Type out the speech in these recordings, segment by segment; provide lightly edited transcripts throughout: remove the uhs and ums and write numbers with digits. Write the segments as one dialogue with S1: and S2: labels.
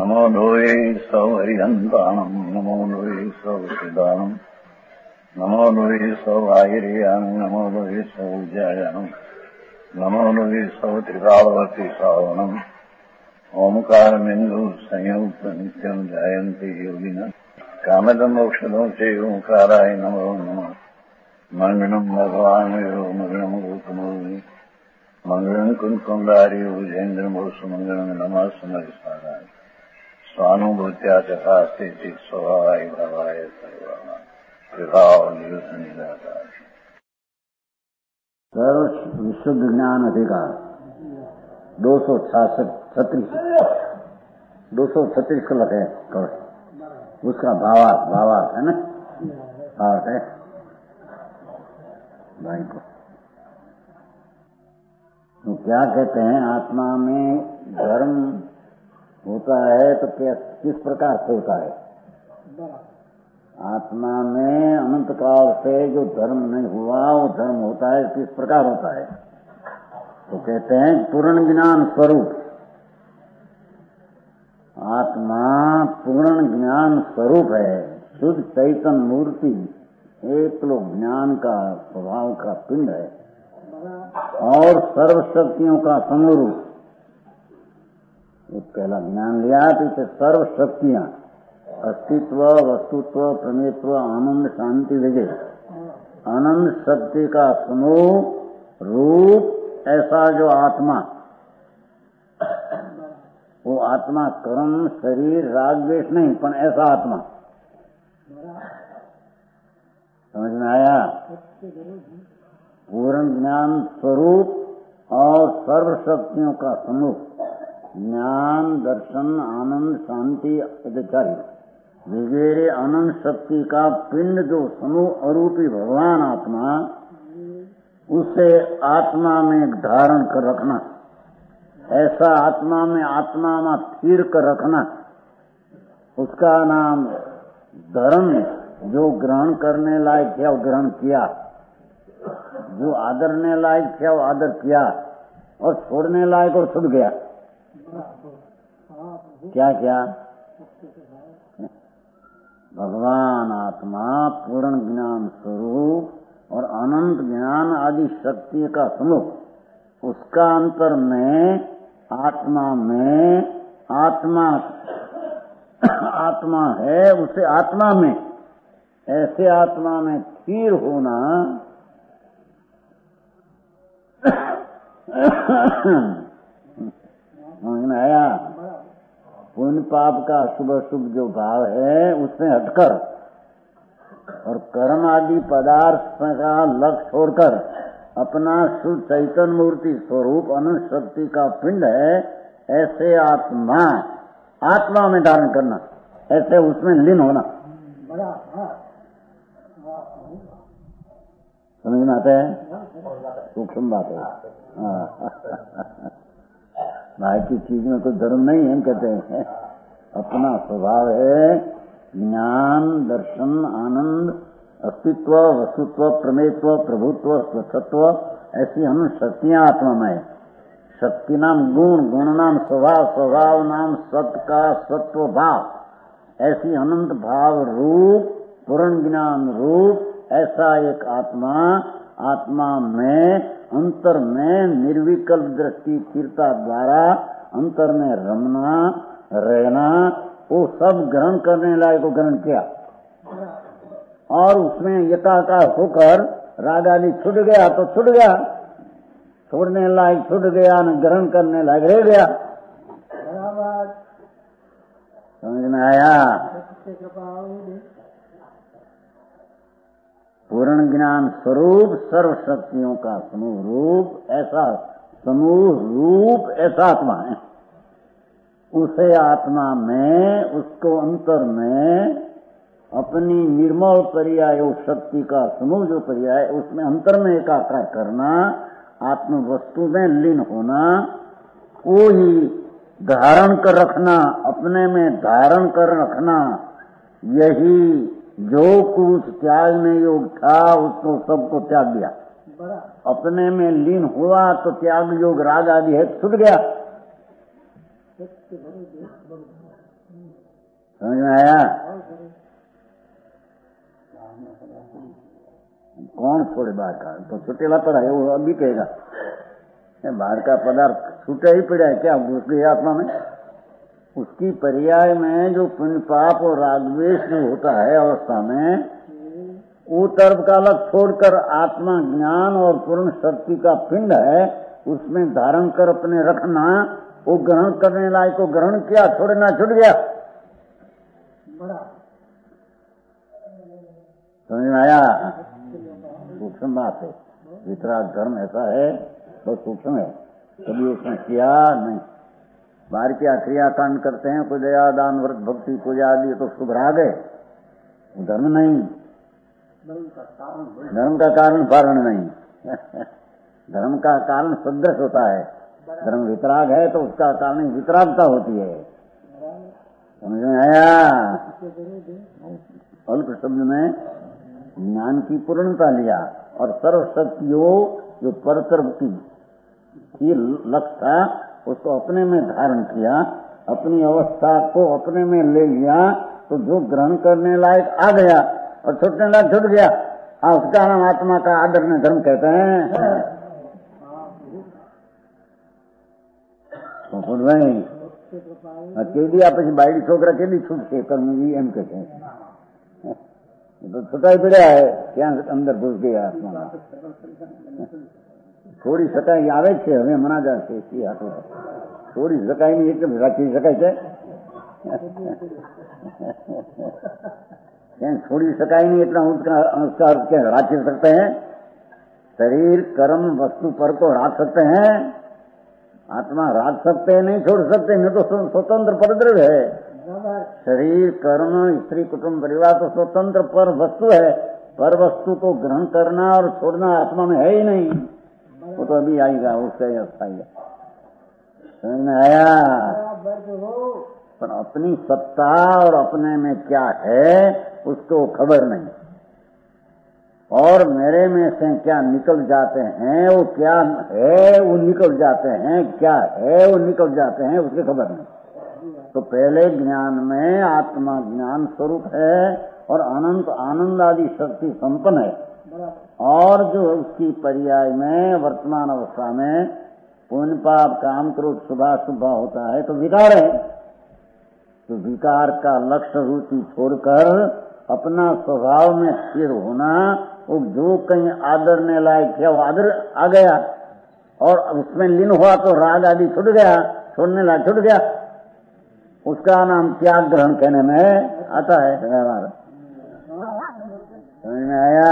S1: नमो लोये सौहरिहन्ताणम् नमो लोये सौसिदानम् नमो लोये सौवाहिर्यानम् नमो लोये सौज्यायानम् नमो लोये सौत्रिकालवती सावनम् ओंकारमिन्दु संयुक्त नित्यम् जायन्ति योगिनः कामदम् औषधम् च ओंकाराय नमो नमः मंगलम् भगवान् मंगलम् गौतमोऽग्नि मंगलम् कुंकुमधारी भुजेन्द्रमोसु मंगलम् नमः सुमरिसाराय स्वानुभूत्या चकास्ते स्वभावाय भावाय सर्वाणां विभावनिदातार।
S2: सर्व विशुद्ध ज्ञान अधिकार 236 श्लोक है। उसका भावार्थ है ना, अर्थ है भाई को। तो क्या कहते हैं, आत्मा में धर्म होता है तो किस प्रकार से होता है? आत्मा में अनंत काल से जो धर्म नहीं हुआ वो धर्म होता है, किस प्रकार होता है? तो कहते हैं पूर्ण ज्ञान स्वरूप। आत्मा पूर्ण ज्ञान स्वरूप है, शुद्ध चैतन्य मूर्ति, एक लोक ज्ञान का स्वभाव का पिंड है और सर्व शक्तियों का समूह। पहला ज्ञान लिया तो इसे सर्व शक्तियां, अस्तित्व, वस्तुत्व, प्रमेयत्व, आनंद, शांति, विजय, आनंद शक्ति का समूह रूप। ऐसा जो आत्मा, वो आत्मा कर्म शरीर राग द्वेष नहीं, पर ऐसा आत्मा। समझ में आया? पूर्ण ज्ञान स्वरूप और सर्व शक्तियों का समूह, ज्ञान, दर्शन, आनंद, शांति, अधिकारी वगैरह अनंत शक्ति का पिंड जो समूह अरूपी भगवान आत्मा, उसे आत्मा में धारण कर रखना, ऐसा आत्मा में स्थिर कर रखना, उसका नाम धर्म। जो ग्रहण करने लायक है वो ग्रहण किया, जो आदरने लायक है वो आदर किया, और छोड़ने लायक और छूट गया। क्या क्या? भगवान आत्मा पूर्ण ज्ञान स्वरूप और अनंत ज्ञान आदि शक्ति का समूह, उसका अंतर में आत्मा है, उसे आत्मा में, ऐसे आत्मा में स्थिर होना समझ में आया? पुण्य पाप का शुभ अशुभ जो भाव है उससे हटकर और कर्म आदि पदार्थ का लक्ष्य छोड़कर अपना शुद्ध चैतन्य मूर्ति स्वरूप अनंत शक्ति का पिंड है, ऐसे आत्मा में धारण करना, ऐसे उसमें लीन होना। समझ में आता है? सूक्ष्म बात है। भाई की चीज में कोई धर्म नहीं है, कहते हैं अपना स्वभाव है ज्ञान, दर्शन, आनंद, अस्तित्व, वस्तुत्व, प्रमेयत्व, प्रभुत्व, स्वच्छत्व, ऐसी अनंत शक्तियां आत्मा में है। शक्ति नाम गुण, गुण नाम स्वभाव, स्वभाव नाम सत्य का सत्व भाव, ऐसी अनंत भाव रूप पूर्ण ज्ञान रूप ऐसा एक आत्मा में अंतर में निर्विकल्प दृष्टि स्थिरता द्वारा अंतर में रमना रहना, वो सब ग्रहण करने लायक को ग्रहण किया और उसमें एकाकार होकर राग आदि छूट गया तो छूट गया, छोड़ने लायक छूट गया, न ग्रहण करने लायक रह गया। समझ में आया? पूर्ण ज्ञान स्वरूप सर्व शक्तियों का समूह रूप, ऐसा आत्मा है। उसे आत्मा में, उसको अंतर में अपनी निर्मल पर्याय शक्ति का समूह जो पर्याय, उसमें अंतर में एकाकार करना, आत्म वस्तु में लीन होना, वो ही धारण कर रखना, अपने में धारण कर रखना, यही जो कुछ त्यागने योग था उसको सबको त्याग दिया। अपने में लीन हुआ तो त्याग योग राग आदि है छूट गया। समझ में आया? कौन छोड़े बाहर का? तो छुटेला पड़ा है, वो अभी कहेगा बाहर का पदार्थ छूटे ही पड़ा है क्या घुस गई आत्मा में? उसकी पर्याय में जो पुण्य पाप और रागद्वेष जो होता है अवस्था में, वो तरफ का अलग छोड़कर आत्मा ज्ञान और पूर्ण शक्ति का पिंड है, उसमें धारण कर अपने रखना, वो ग्रहण करने लायक को ग्रहण किया, छोड़ना छूट गया। समझ में आया? सूक्ष्म बात है। वितराग धर्म ऐसा है, बहुत सूक्ष्म है, कभी उसने किया नहीं। बाहर क्या क्रियाकांड करते हैं, कोई दया दान व्रत भक्ति पूजा आदि, तो शुभ राग है, वो धर्म नहीं, धर्म का कारण कारण नहीं। धर्म का कारण सदृश होता है, धर्म वितराग है तो उसका कारण वितरागता होती है। समझ में आया? अल्प शब्द में ज्ञान की पूर्णता लिया और सर्वशक्तियों जो परतर की लक्ष्य था उसको अपने में धारण किया, अपनी अवस्था को अपने में ले लिया, तो जो ग्रहण करने लायक आ गया और छूटने लायक छूट गया। उसका नाम आत्मा का आदरणीय धर्म कहते हैं। तो भाई केदी आप बाइडी छोकरा केदी छूटશે કરવું એમ કે છે, तो छुटाई पड़ा है, क्या अंदर घुस गया आत्मा। छोड़ी शकाय આવે છે, હવે મના જશે એ હાથો छोड़ी શકાય નહીં એટલે રાખી શકાય છે, क्या छोड़ी शकाय नहीं इतना अनुसार क्या राख सकते हैं? शरीर कर्म वस्तु पर को राख सकते हैं, आत्मा राख सकते हैं, नहीं छोड़ सकते, नहीं तो स्वतंत्र परद्रव्य है। शरीर कर्म स्त्री कुटुंब परिवार तो स्वतंत्र पर वस्तु है, पर वस्तु को ग्रहण करना और छोड़ना आत्मा में है ही नहीं, वो तो अभी आएगा, उससे आएगा। समझ में आया? पर अपनी सत्ता और अपने में क्या है उसको खबर नहीं, और मेरे में से क्या निकल जाते हैं, वो क्या है वो निकल जाते हैं, क्या है वो निकल जाते हैं, उसकी खबर नहीं। तो पहले ज्ञान में आत्मा ज्ञान स्वरूप है और अनंत आनंद आदि शक्ति संपन्न है, और जो उसकी पर्याय में वर्तमान अवस्था में पुण्य पाप काम क्रोध शुभाशुभ होता है तो विकार है। तो विकार का लक्ष्य रुचि छोड़कर अपना स्वभाव में स्थिर होना, वो जो कहीं आदरने लायक है वो आदर आ गया, और उसमें लीन हुआ तो राग आदि छूट गया, छोड़ने लायक छूट गया, उसका नाम त्याग ग्रहण कहने में आता है। हमारा समझ में आया?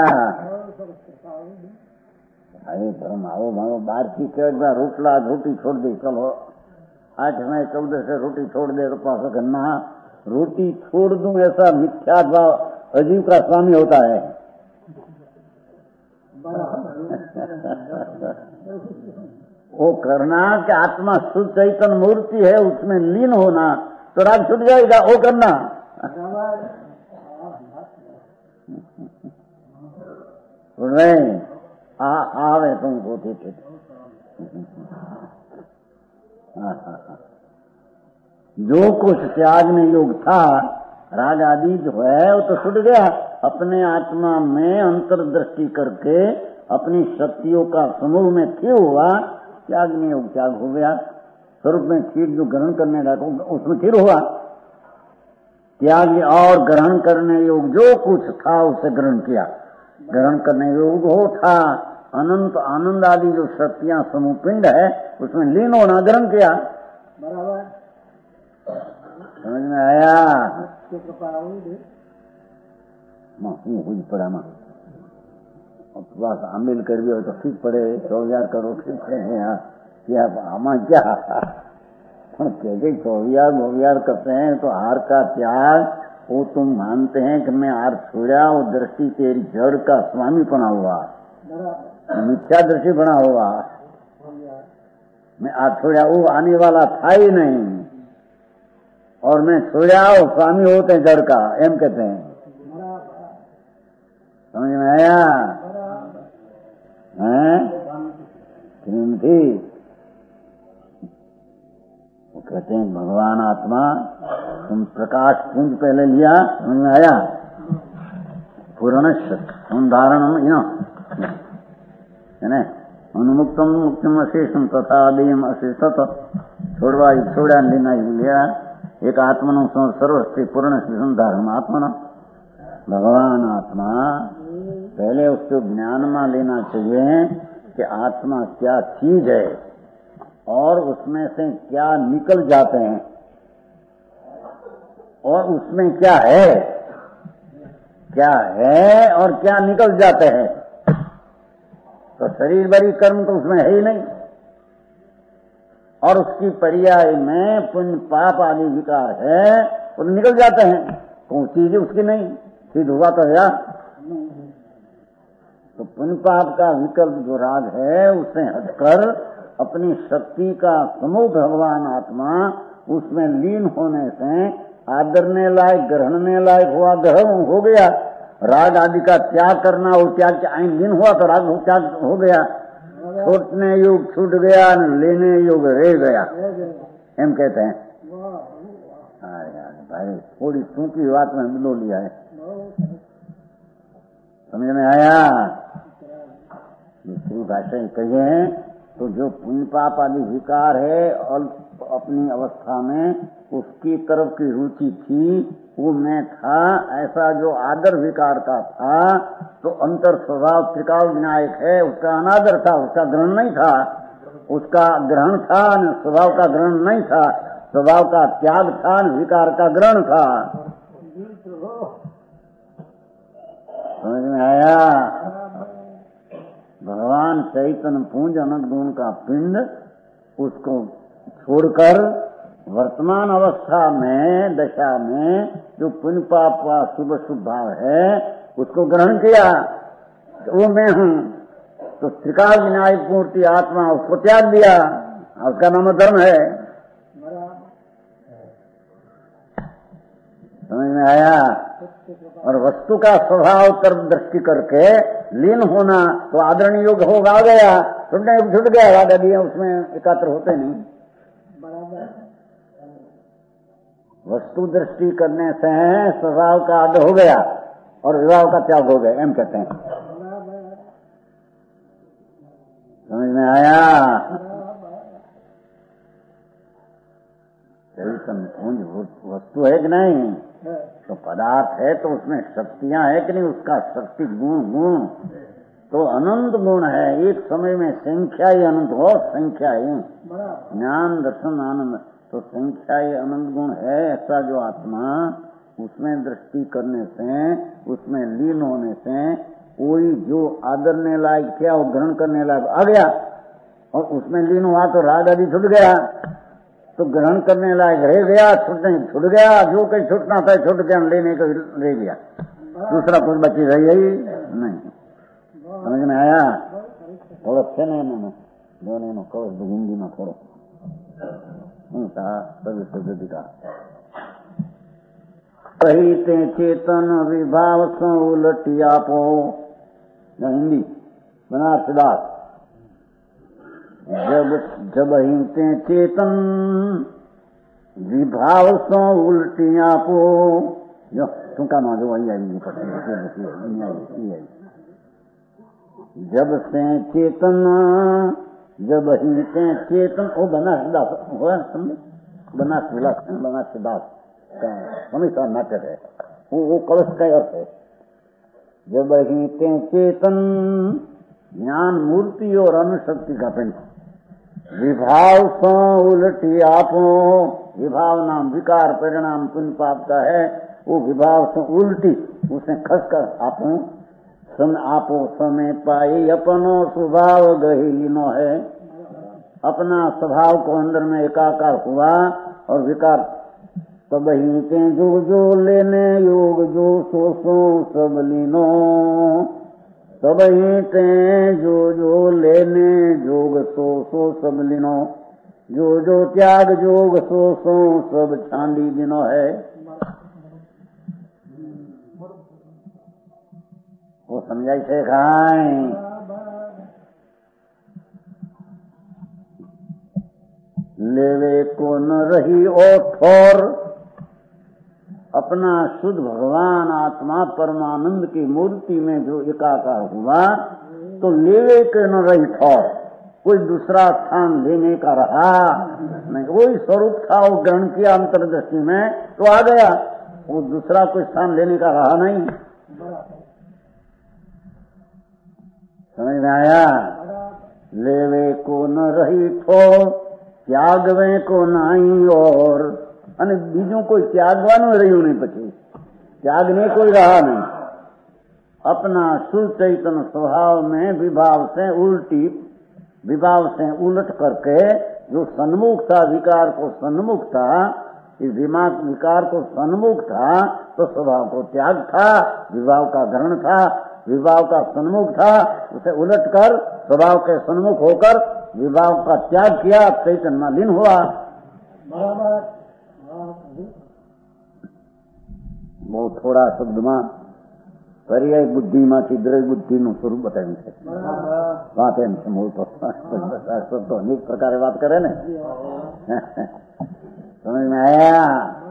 S2: अरे धर्म आओ मारो बाहर की कह रोटला रोटी छोड़ दे, चलो 8 में 14 से रोटी छोड़ दे तो पास करना, रोटी छोड़ दूं ऐसा मिथ्या भाव अजीब का स्वामी होता है। वो करना कि आत्मा शुद्ध चैतन्य मूर्ति है, उसमें लीन होना तो राग छूट जाएगा, वो करना। नहीं आवे तुमको ठीक। जो कुछ त्यागने योग था राग आदि जो है वो तो छूट गया, अपने आत्मा में अंतर्दृष्टि करके अपनी शक्तियों का समूह में स्थिर हुआ, त्यागने योग त्याग हो गया, स्वरूप में स्थिर जो ग्रहण करने लगा उसमें स्थिर हुआ। त्याग और ग्रहण करने योग जो कुछ था उसे ग्रहण किया, ग्रहण करने योग हो था अनंत आनंद आदि जो शक्तियां समूह पिंड है उसमें लीन होना ग्रहण किया। बराबर समझ में आया? पड़ा मां बस आमिल कर दिया तो ठीक पड़े, 100,000 करो ठीक पड़े क्या आमा क्या कहते 100,000 करते हैं तो हार का त्याग, वो तुम मानते हैं कि मैं हार छोड़ा, वो दृष्टि तेरी जड़ का स्वामी बना हुआ, मिथ्या दृष्टि बना हुआ, मैं हार छोड़ा वो आने वाला था ही नहीं, और मैं छोड़ा वो स्वामी होते हैं जड़ का, एम कहते हैं। समझ में आया? कहते हैं भगवान आत्मा तुम प्रकाश पुंज पहले लिया, समझ में आया? पूर्ण संधारणम है अनुमुक्तम मुक्तम अशेषम तथा देयम अशेषत छोड़ा लेना ही लिया। एक आत्मनो सर्वस्वी पूर्ण संधारण आत्मना भगवान आत्मा पहले उसको ज्ञान में लेना चाहिए कि आत्मा क्या चीज है और उसमें से क्या निकल जाते हैं और उसमें क्या है और क्या निकल जाते हैं। तो शरीर बड़ी कर्म तो उसमें है ही नहीं, और उसकी पर्याय में पुण्य पाप आदि विकार है वो निकल जाते हैं। कौन चीज उसकी नहीं, सिद्ध हुआ तो है। तो पुण्य पाप का विकल्प जो राग है उससे हटकर अपनी शक्ति का समूह भगवान आत्मा उसमें लीन होने से आदरने लायक ग्रहणने लायक हुआ, ग्रहण हो गया। राग आदि का त्याग करना और त्याग के आइन लीन हुआ तो राग त्याग हो गया। छूटने योग छूट गया, लेने योग रह गया, एम कहते हैं। भाई थोड़ी सूखी बात में मिलो लिया है, समझ में आया? दूसरी भाषा कहिए तो जो पुण्य पाप आदि विकार है और अपनी अवस्था में उसकी तरफ की रुचि थी वो मैं था, ऐसा जो आदर विकार का था तो अंतर स्वभाव त्रिकाल विनायक है, उसका अनादर था, उसका ग्रहण नहीं था। उसका ग्रहण था न स्वभाव का ग्रहण नहीं था, स्वभाव का त्याग था न विकार का ग्रहण था। समझ में आया? भगवान चैतन्य पुंज अनंत गुण का पिंड उसको छोड़कर वर्तमान अवस्था में दशा में जो पुण्य पाप का शुभ शुभ भाव है उसको ग्रहण किया, वो मैं हूँ। तो त्रिकाल विनायक मूर्ति आत्मा उसको त्याग दिया, उसका नाम धर्म है। समझ में आया? और वस्तु का स्वभाव तरफ दृष्टि करके लीन होना तो आदरणीय योग होगा गया, छूटने छूट गया, राग आदि उसमें एकात्र होते नहीं। वस्तु दृष्टि करने से स्वभाव का आदर हो गया और विभाव का त्याग हो गया, एम कहते हैं। समझ में आया? चैतन्य पुंज वस्तु है कि नहीं? तो पदार्थ है तो उसमें शक्तियां है कि नहीं? उसका शक्ति गुण तो अनंत गुण है। एक समय में संख्या ही अनंत हो, संख्या ही ज्ञान दर्शन आनंद, तो संख्या ही अनंत गुण है। ऐसा जो आत्मा उसमें दृष्टि करने से उसमें लीन होने से कोई जो आदरने लायक क्या वो ग्रहण करने लायक आ गया और उसमें लीन हुआ तो राग आदि छूट गया, तो ग्रहण करने लायक रह गया, छूटने छूट गया। जो कहीं छूटना था छूट गया, लेने को रह गया, दूसरा कुछ बची रही नहीं। समझ में आया? थोड़ा अच्छे नहीं जो नहीं कहो हिंदी में थोड़ो सभी का कही ते चेतन विभाव सो उलटिया पो, हिंदी बनारस दास। जब ही ते चेतन विभाव सो उल्टिया पो, जो तुमका ना जो वही आई पड़ती। जब से चेतन जब ही ते चेतन, वो बनारस दास हुआ, समझे? बनारस दास हमेशा नाटक है वो कलश का अर्थ है। जब ही ते चेतन ज्ञान मूर्ति और अनुशक्ति का पिंड, विभाव सो उलटी आपो, विभाव नाम विकार परिणाम पुण्य पाप का है, वो विभाव से उल्टी उसे खसकर आपो सम आपो समय पाई अपनो स्वभाव गहीनो है। अपना स्वभाव को अंदर में एकाकार हुआ और विकार तब ही के जो लेने योग जो सो सब लीनो, तब ही ते जो लेने जोग सो सब लीनो, जो त्याग जोग सो सब छांडी दिनो है। वो समझाई से खाए लेवे को न रही और ठोर। अपना शुद्ध भगवान आत्मा परमानंद की मूर्ति में जो एकाकार हुआ तो लेवे के न रही ठोर, कोई दूसरा स्थान लेने का रहा नहीं। वही स्वरूप था, वो ग्रहण किया अंतर्दृष्टि में तो आ गया, वो दूसरा कोई स्थान लेने का रहा नहीं। समझ में आया? लेवे को न रही ठोर, त्यागवे को नहीं और, અને બીજું કોઈ ત્યાગવાનું રહ્યું નહીં, પછી ત્યાગને કોઈ रहा नहीं। अपना शुद्ध चैतन्य स्वभाव में विभाव से उल्टी, विभाव से उलट करके जो सन्मुख था, विकार को सन्मुख था, इस दिमाग विकार को सन्मुख था तो स्वभाव को त्याग था, विभाव का ग्रहण था, विभाव का सन्मुख था, उसे उलट कर स्वभाव के सन्मुख होकर विभाव का त्याग किया, चैतन्य में लीन हुआ। બહુ થોડા શબ્દમાં પર્યાય બુદ્ધિમાંથી દ્રવ્ય બુદ્ધિનું સ્વરૂપ બતાવ્યું છે। વાત એમ છે, મૂળ તો અનેક પ્રકારે વાત કરે ને, સમજ में आया?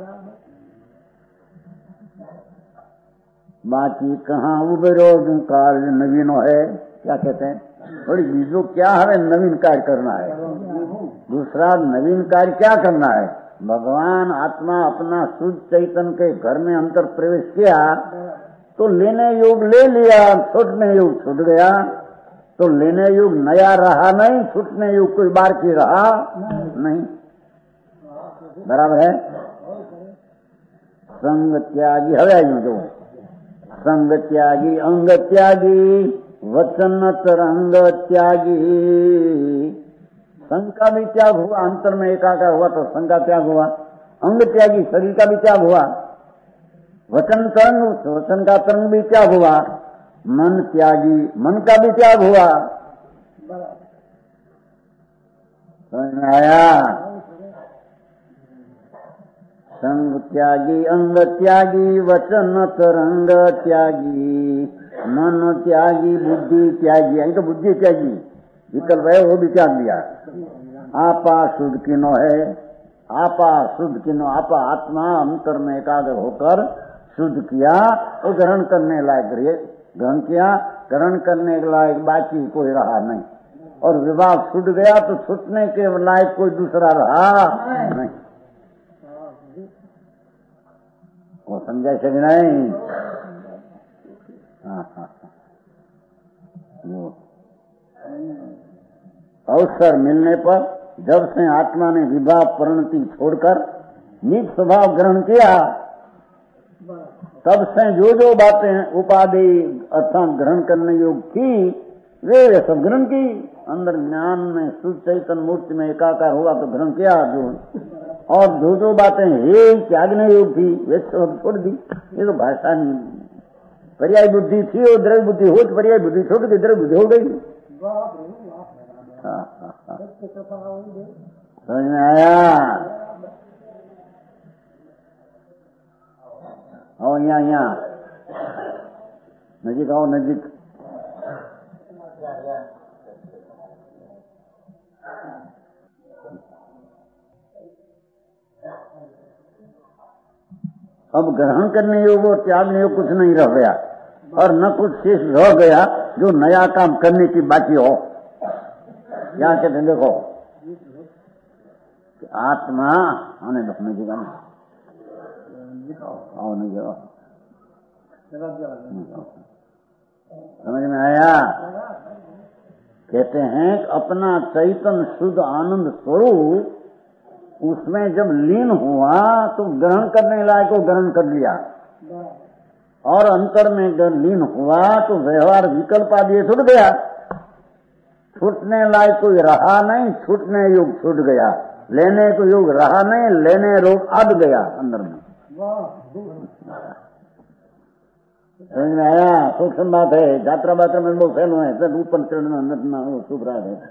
S2: बाकी कहाँ उबेरो जो कार्य नवीन है, क्या कहते हैं, थोड़ी बीजों क्या है, नवीन कार्य करना है, दूसरा नवीन कार्य क्या करना है। भगवान आत्मा अपना शुद्ध चैतन्य के घर में अंतर प्रवेश किया तो लेने योग ले लिया, छूटने योग छूट गया, तो लेने योग नया रहा नहीं, छूटने योग कोई बार की रहा नहीं। बराबर है? संग त्यागी, હવે આવ્યું જો, संग त्यागी अंग त्यागी वचन तरंग त्यागी। संग का भी त्याग हुआ, अंतर में एकाकार हुआ तो संग का त्याग हुआ, अंग त्यागी शरीर का भी त्याग हुआ, वचन तरंग, वचन का तरंग भी त्याग हुआ, मन त्यागी मन का भी त्याग हुआ। समझ में आया? संग त्यागी अंग त्यागी वचन तरंग त्यागी, मन त्यागी बुद्धि त्यागी, यही तो बुद्धि त्यागी विकल्प है, वो भी त्याग दिया। आपा शुद्ध किनो है, आपा शुद्ध किनो, आपा आत्मा अंतर में एकाग्र होकर शुद्ध किया, वो ग्रहण करने लायक ग्रहण किया, ग्रहण करने के लायक बाकी कोई रहा नहीं, और विभाग छूट गया तो छूटने के लायक कोई दूसरा रहा नहीं। वो समझा कि नहीं? हाँ हाँ, अवसर मिलने पर जब से आत्मा ने विभाव परिणति छोड़कर निज स्वभाव ग्रहण किया, तब से जो जो बातें उपाधि अर्थात ग्रहण करने योग्य थी वे सब ग्रहण की। अंदर ज्ञान में शुद्ध चैतन्य मूर्ति में एकाकार हुआ तो ग्रहण किया अर्जुन, और जो जो बातें हे त्यागने योग्य थी वे सब छोड़ दी। ये तो भाषा नहीं, पर्याय बुद्धि थी और द्रव्य बुद्धि हो तो पर्याय बुद्धि छोड़ गई, द्रव्य बुद्धि हो गई। समझ में आया? आओ यहाँ नजीक आओ, नजीक। अब ग्रहण करने योग और त्यागने योग कुछ नहीं रह गया, और न कुछ शेष रह गया जो नया काम करने की बाकी हो। क्या कहते हैं, देखो आत्मा आने दो, नजीक आने आओ, नहीं जाओ, समझ में आया? कहते हैं अपना चैतन्य शुद्ध आनंद स्वरूप उसमें जब लीन हुआ तो ग्रहण करने लायक को ग्रहण कर लिया, और अंतर में जब लीन हुआ तो व्यवहार विकल्प आदि छूट गया, छूटने लायक कोई रहा नहीं, छूटने योग छूट गया, लेने को योग रहा नहीं, लेने रोग अद गया अंदर में। समझ में आया? सूक्ष्म बात है, यात्रा बात्रा में बहुत फैल है, सब ऊपर चढ़ना नटना वो शुभ राग है।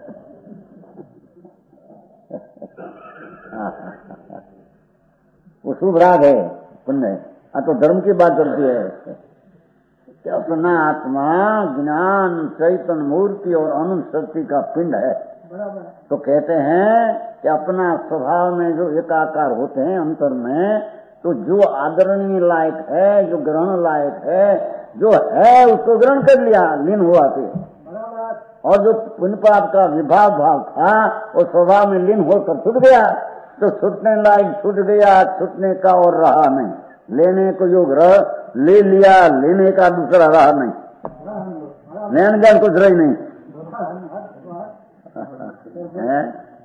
S2: वो शुभ राग है पुण्य। तो धर्म की बात करती है कि अपना आत्मा ज्ञान चैतन्य मूर्ति और अनंत शक्ति का पिंड है, तो कहते हैं कि अपना स्वभाव में जो एकाकार होते हैं अंतर में, तो जो आदरणीय लायक है, जो ग्रहण लायक है, जो है उसको ग्रहण कर लिया, लीन हुआ थे। और जो पुण्य पाप का विभाग भाव था वो स्वभाव में लीन होकर छूट गया, तो छूटने लायक छूट गया, छूटने का और रहा नहीं। लेने को जो ग्रह ले लिया, लेने का दूसरा रहा नहीं, लेन देन कुछ रही नहीं है।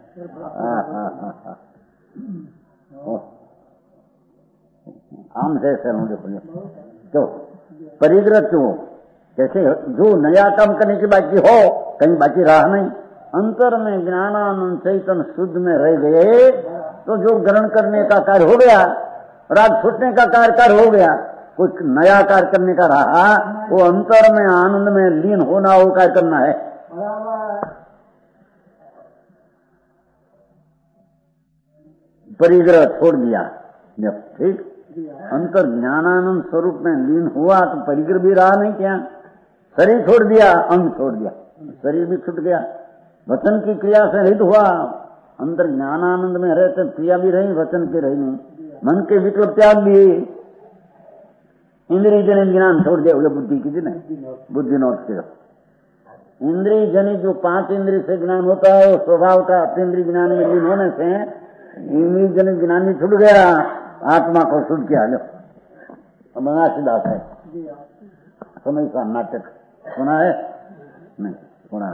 S2: आम से क्यों परिग्रह क्यों? जैसे जो नया काम करने की बाकी हो, कहीं बाकी रहा नहीं, अंतर में ज्ञानानंद चैतन्य शुद्ध में रह गए, तो जो ग्रहण करने का कार्य हो गया, राग छूटने का कार्य हो गया, कुछ नया कार्य करने का रहा, वो अंतर में आनंद में लीन होना, वो कार्य करना है। परिग्रह छोड़ दिया, ठीक, अंतर ज्ञानानंद स्वरूप में लीन हुआ, तो परिग्रह भी रहा नहीं। क्या शरीर छोड़ दिया, अंग छोड़ दिया, शरीर भी छूट गया, वचन की क्रिया से रहित हुआ, अंतर ज्ञानानंद में रहते, क्रिया भी रही, वचन की रही नहीं, मन के विकल्प त्याग दिए, इंद्रिय जनित ज्ञान छोड़ दिया, बोले बुद्धि की नहीं, बुद्धि नोट के इंद्रिय जनित जो 5 इंद्रिय से ज्ञान होता है, वो स्वभाव का इंद्रिय ज्ञान में लीन होने से इंद्रिय जनित ज्ञान भी छूट गया, आत्मा को शुद्ध किया। लो मनासीदास है, समय का नाटक सुना है? नहीं सुना,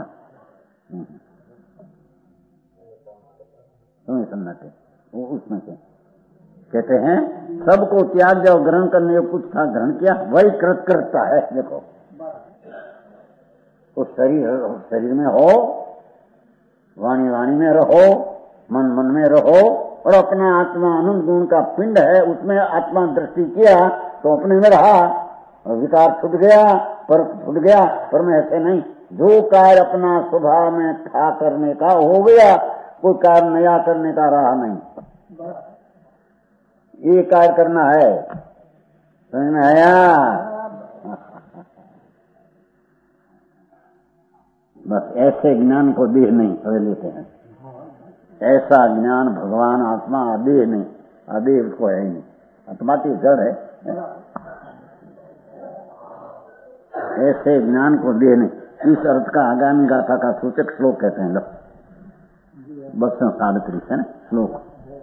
S2: समय का नाटक, वो उसमें से कहते हैं सबको त्याग जाओ, ग्रहण करने को कुछ था, ग्रहण किया, वही कृत करता है। देखो तो शरीर में हो, वाणी में रहो, मन में रहो, और अपना आत्मा आनंद गुण का पिंड है, उसमें आत्मा दृष्टि किया तो अपने में रहा, और विकार छूट गया, पर छूट गया, पर में ऐसे नहीं, जो कार्य अपना स्वभाव में था करने का हो गया, कोई कार्य नया करने का रहा नहीं। ये कार्य करना है, समझ में आया? बस ऐसे ज्ञान को देह नहीं समझ लेते हैं, ऐसा ज्ञान भगवान आत्मा अदेह नहीं, अदेह को है ही नहीं, आत्मा की जड़ है, ऐसे ज्ञान को देह नहीं। इस अर्थ का आगामी गाथा का सूचक श्लोक कहते हैं, लो 237 है ना श्लोक।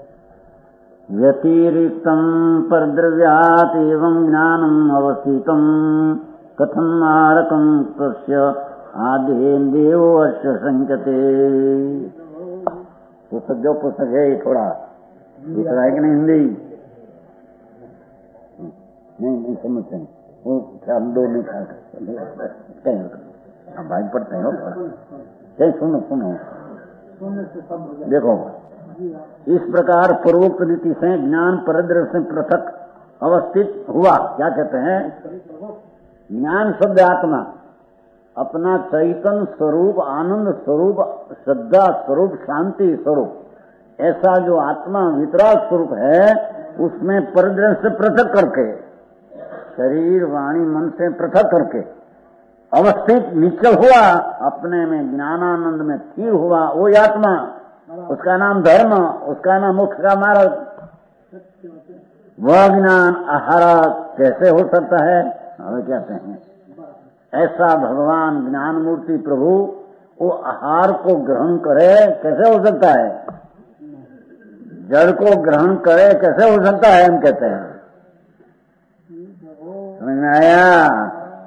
S2: व्यतिरिक्तम परद्रव्यात् एवं ज्ञानम अवस्थितम कथम मारकम तस्य आदेन देवो अश्व संकते। पुस्तक जो पुस्तक है थोड़ा दूसरा है कि नहीं, हिंदी नहीं समझते हैं, वो हम दो नहीं खा भाई पढ़ते हैं, कहीं सुनो देखो, इस प्रकार पूर्वोक्त रीति से ज्ञान परद्रव्य से पृथक अवस्थित हुआ। क्या कहते हैं? ज्ञान शब्द आत्मा, अपना चैतन्य स्वरूप, आनंद स्वरूप, श्रद्धा स्वरूप, शांति स्वरूप, ऐसा जो आत्मा वितराग स्वरूप है, उसमें परद्रव्य से पृथक करके, शरीर वाणी मन से पृथक करके अवस्थित निश्चल हुआ, अपने में ज्ञानानंद में स्थिर हुआ, वो आत्मा, उसका नाम धर्म, उसका नाम मोक्ष का मार्ग। वह ज्ञान आहार कैसे हो सकता है? हमें कहते हैं ऐसा भगवान ज्ञान मूर्ति प्रभु वो आहार को ग्रहण करे, कैसे हो सकता है? जड़ को ग्रहण करे, कैसे हो सकता है? हम कहते हैं, समझ में आया?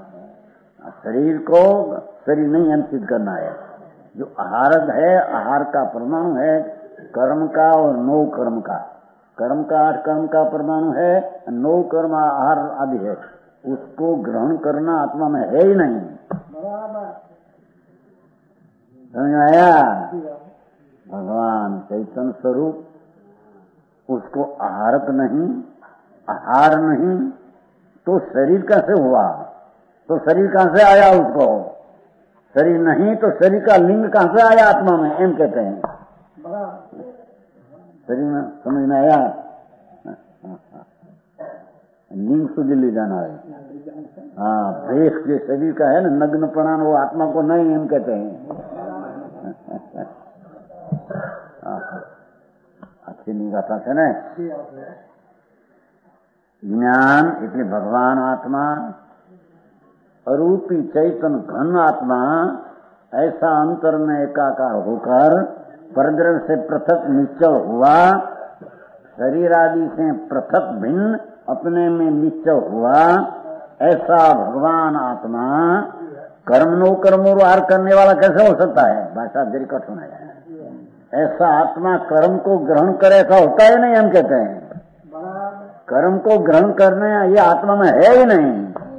S2: शरीर नहीं अनुचित करना है। जो आहार है, आहार का परमाणु है कर्म का और 9 कर्म का, कर्म का 8 कर्म का परमाणु है, 9 कर्म आहार आदि है, उसको ग्रहण करना आत्मा में है ही नहीं। समझ आया? भगवान चैतन्य स्वरूप, उसको आहारक नहीं, आहार नहीं, तो शरीर कैसे हुआ? तो शरीर कहां से आया? उसको शरीर नहीं तो शरीर का लिंग कहां से आया आत्मा में? एम कहते हैं शरीर में। समझ में आया? लिंग से दिल्ली जाना है। हाँ, फेस के शरीर का है ना, नग्न प्रणान, वो आत्मा को नहीं, हम कहते हैं। ની ગાથા છે ને. જ્ઞાન એટલે ભગવાન आत्मा, अरूपी चैतन घन आत्मा ऐसा अंतर में एकाकार होकर परद्रव्य से पृथक निश्चल हुआ, शरीर आदि से पृथक भिन्न अपने में निश्चल हुआ, ऐसा भगवान आत्मा कर्म नो कर्मोर करने वाला कैसे हो सकता है? भाषा जरी कठिन है. ऐसा आत्मा कर्म को ग्रहण करे ऐसा होता ही नहीं. हम कहते हैं कर्म को ग्रहण करने ये आत्मा में है ही नहीं.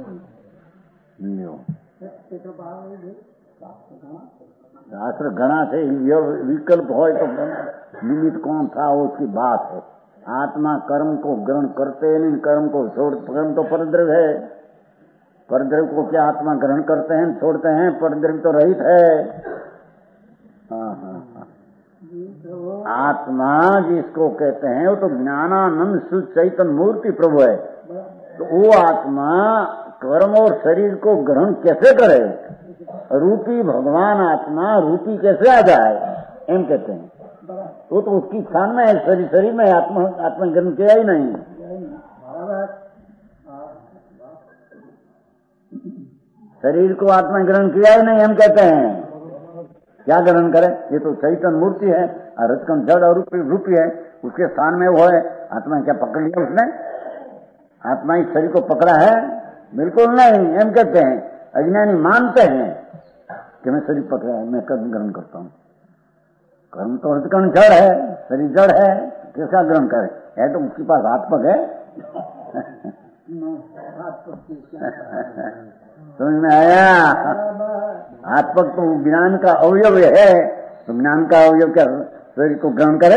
S2: शास्त्र घना से विकल्प हो तो निमित्त कौन था उसकी बात है. आत्मा कर्म को ग्रहण करते नहीं, कर्म को छोड़. कर्म तो परद्रव्य है, परद्रव्य को क्या आत्मा ग्रहण करते हैं छोड़ते हैं? परद्रव्य तो रहित है. आत्मा जिसको कहते हैं वो तो ज्ञानानंद शुद्ध चैतन्य मूर्ति प्रभु है. तो वो आत्मा कर्म और शरीर को ग्रहण कैसे करे? रूपी भगवान आत्मा रूपी कैसे आ जाए? एम कहते हैं. वो तो उसकी स्थान में है, शरीर में आत्मा ग्रहण किया ही नहीं. शरीर को आत्मा ग्रहण किया ही नहीं. हम कहते हैं क्या ग्रहण करे? ये तो चैतन्य मूर्ति है और रजकण जड़ और रूपी है. उसके स्थान में वो है. आत्मा क्या पकड़ लिया उसने? आत्मा इस शरीर को पकड़ा है? बिल्कुल नहीं. हम कहते हैं अज्ञानी मानते हैं कि मैं शरीर पकड़ा है, मैं कर्म ग्रहण करता हूँ. कर्म तो रजकण जड़ है, शरीर जड़ है, किसका ग्रहण करे? है तो उसके पास हाथ पग है. समझ में आया? हाथ पग तो ज्ञान का अवयव है. तो ज्ञान का अवयव क्या शरीर को ग्रहण करे?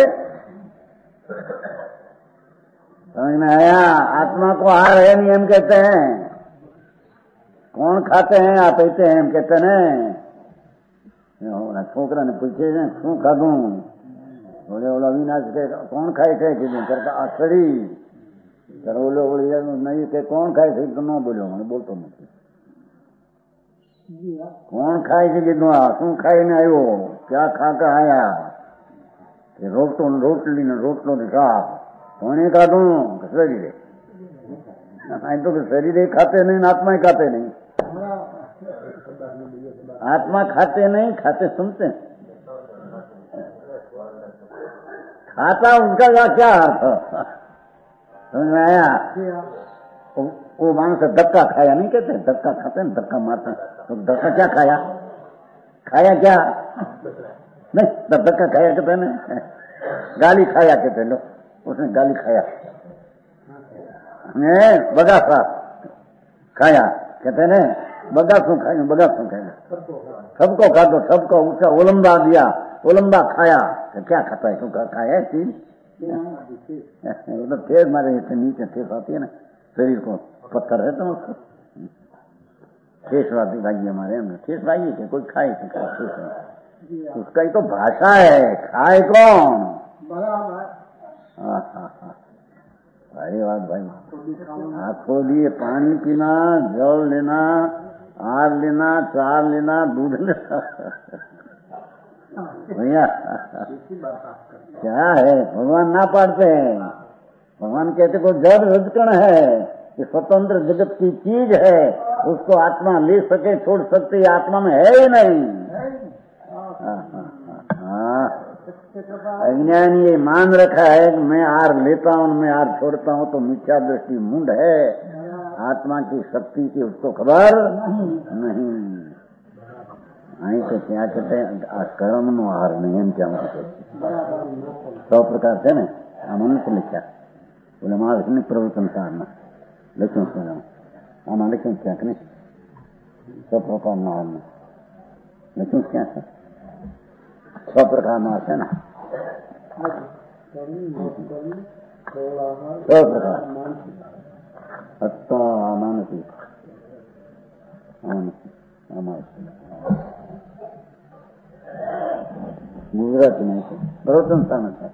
S2: समझ में आया? आत्मा को आहार है नहीं. हम कहते हैं कौन खाते हैं? आप कहते हैं. हम कहते हैं छोकरा ने पूछे शू खाधू? बोले ओला अविनाश के कौन खाए थे? करता आसड़ी बोलो नहीं के कौन खाए थे? तो न बोलो. मैंने बोलतो नहीं. कौन खाए थे? शू खाई ने आयो? क्या खाकर आया? रोटली ने रोटलो दिखा. कोने खाधू? शरीर. तो शरीर खाते नहीं, आत्मा ही खाते नहीं. आत्मा खाते नहीं, खाते सुनते. खाता उनका क्या अर्थ? समझ में आया? वो मानो से धक्का खाया नहीं कहते? धक्का खाते हैं, धक्का मारते हैं. तो धक्का क्या खाया? खाया क्या? नहीं, धक्का खाया कहते हैं. गाली खाया कहते लो. उसने गाली खाया. बगासा खाया कहते ने. बगासू खाया, बगासू खाया. सबको खा दो, सबको ऊंचा ओलंबा दिया, ओलंबा खाया. तो क्या खाता है? क्यों खाया चीज? तो ठेस मारे नीचे ठेस आती है ना शरीर को. पत्थर है तो उसको ठेस भाई हमारे में ठेस भाई थे. कोई खाए थे ठेस. उसका ही तो भाषा है. खाए कौन? भाई बात भाई. आंखों लिए पानी पीना, जल लेना, आर लेना, चार लेना, दूध लेना. भैया क्या है? भगवान ना पाड़ते हैं. भगवान कहते को जड़ रजकण है, ये स्वतंत्र जगत की चीज है. उसको आत्मा ले सके छोड़ सकती आत्मा में है ही नहीं. अज्ञानी ये मान रखा है कि मैं आर लेता हूँ, मैं आर छोड़ता हूँ तो मिथ्या दृष्टि मुंड है. आत्मा की शक्ति की उसको खबर नहीं. आई तो क्या कहते हैं कर्म नो आहार नहीं. हम क्या कहते 100 प्रकार से ना मनुष्य लिखा बोले महाविष्णु प्रवचन सारना लक्ष्मण स्मरण आना लक्ष्मण क्या करें 100 प्रकार मारना लक्ष्मण क्या है 100 प्रकार मारते ना 100 प्रकार सत्ता मानसिक गुजराती नहीं थे प्रवचन स्थान था.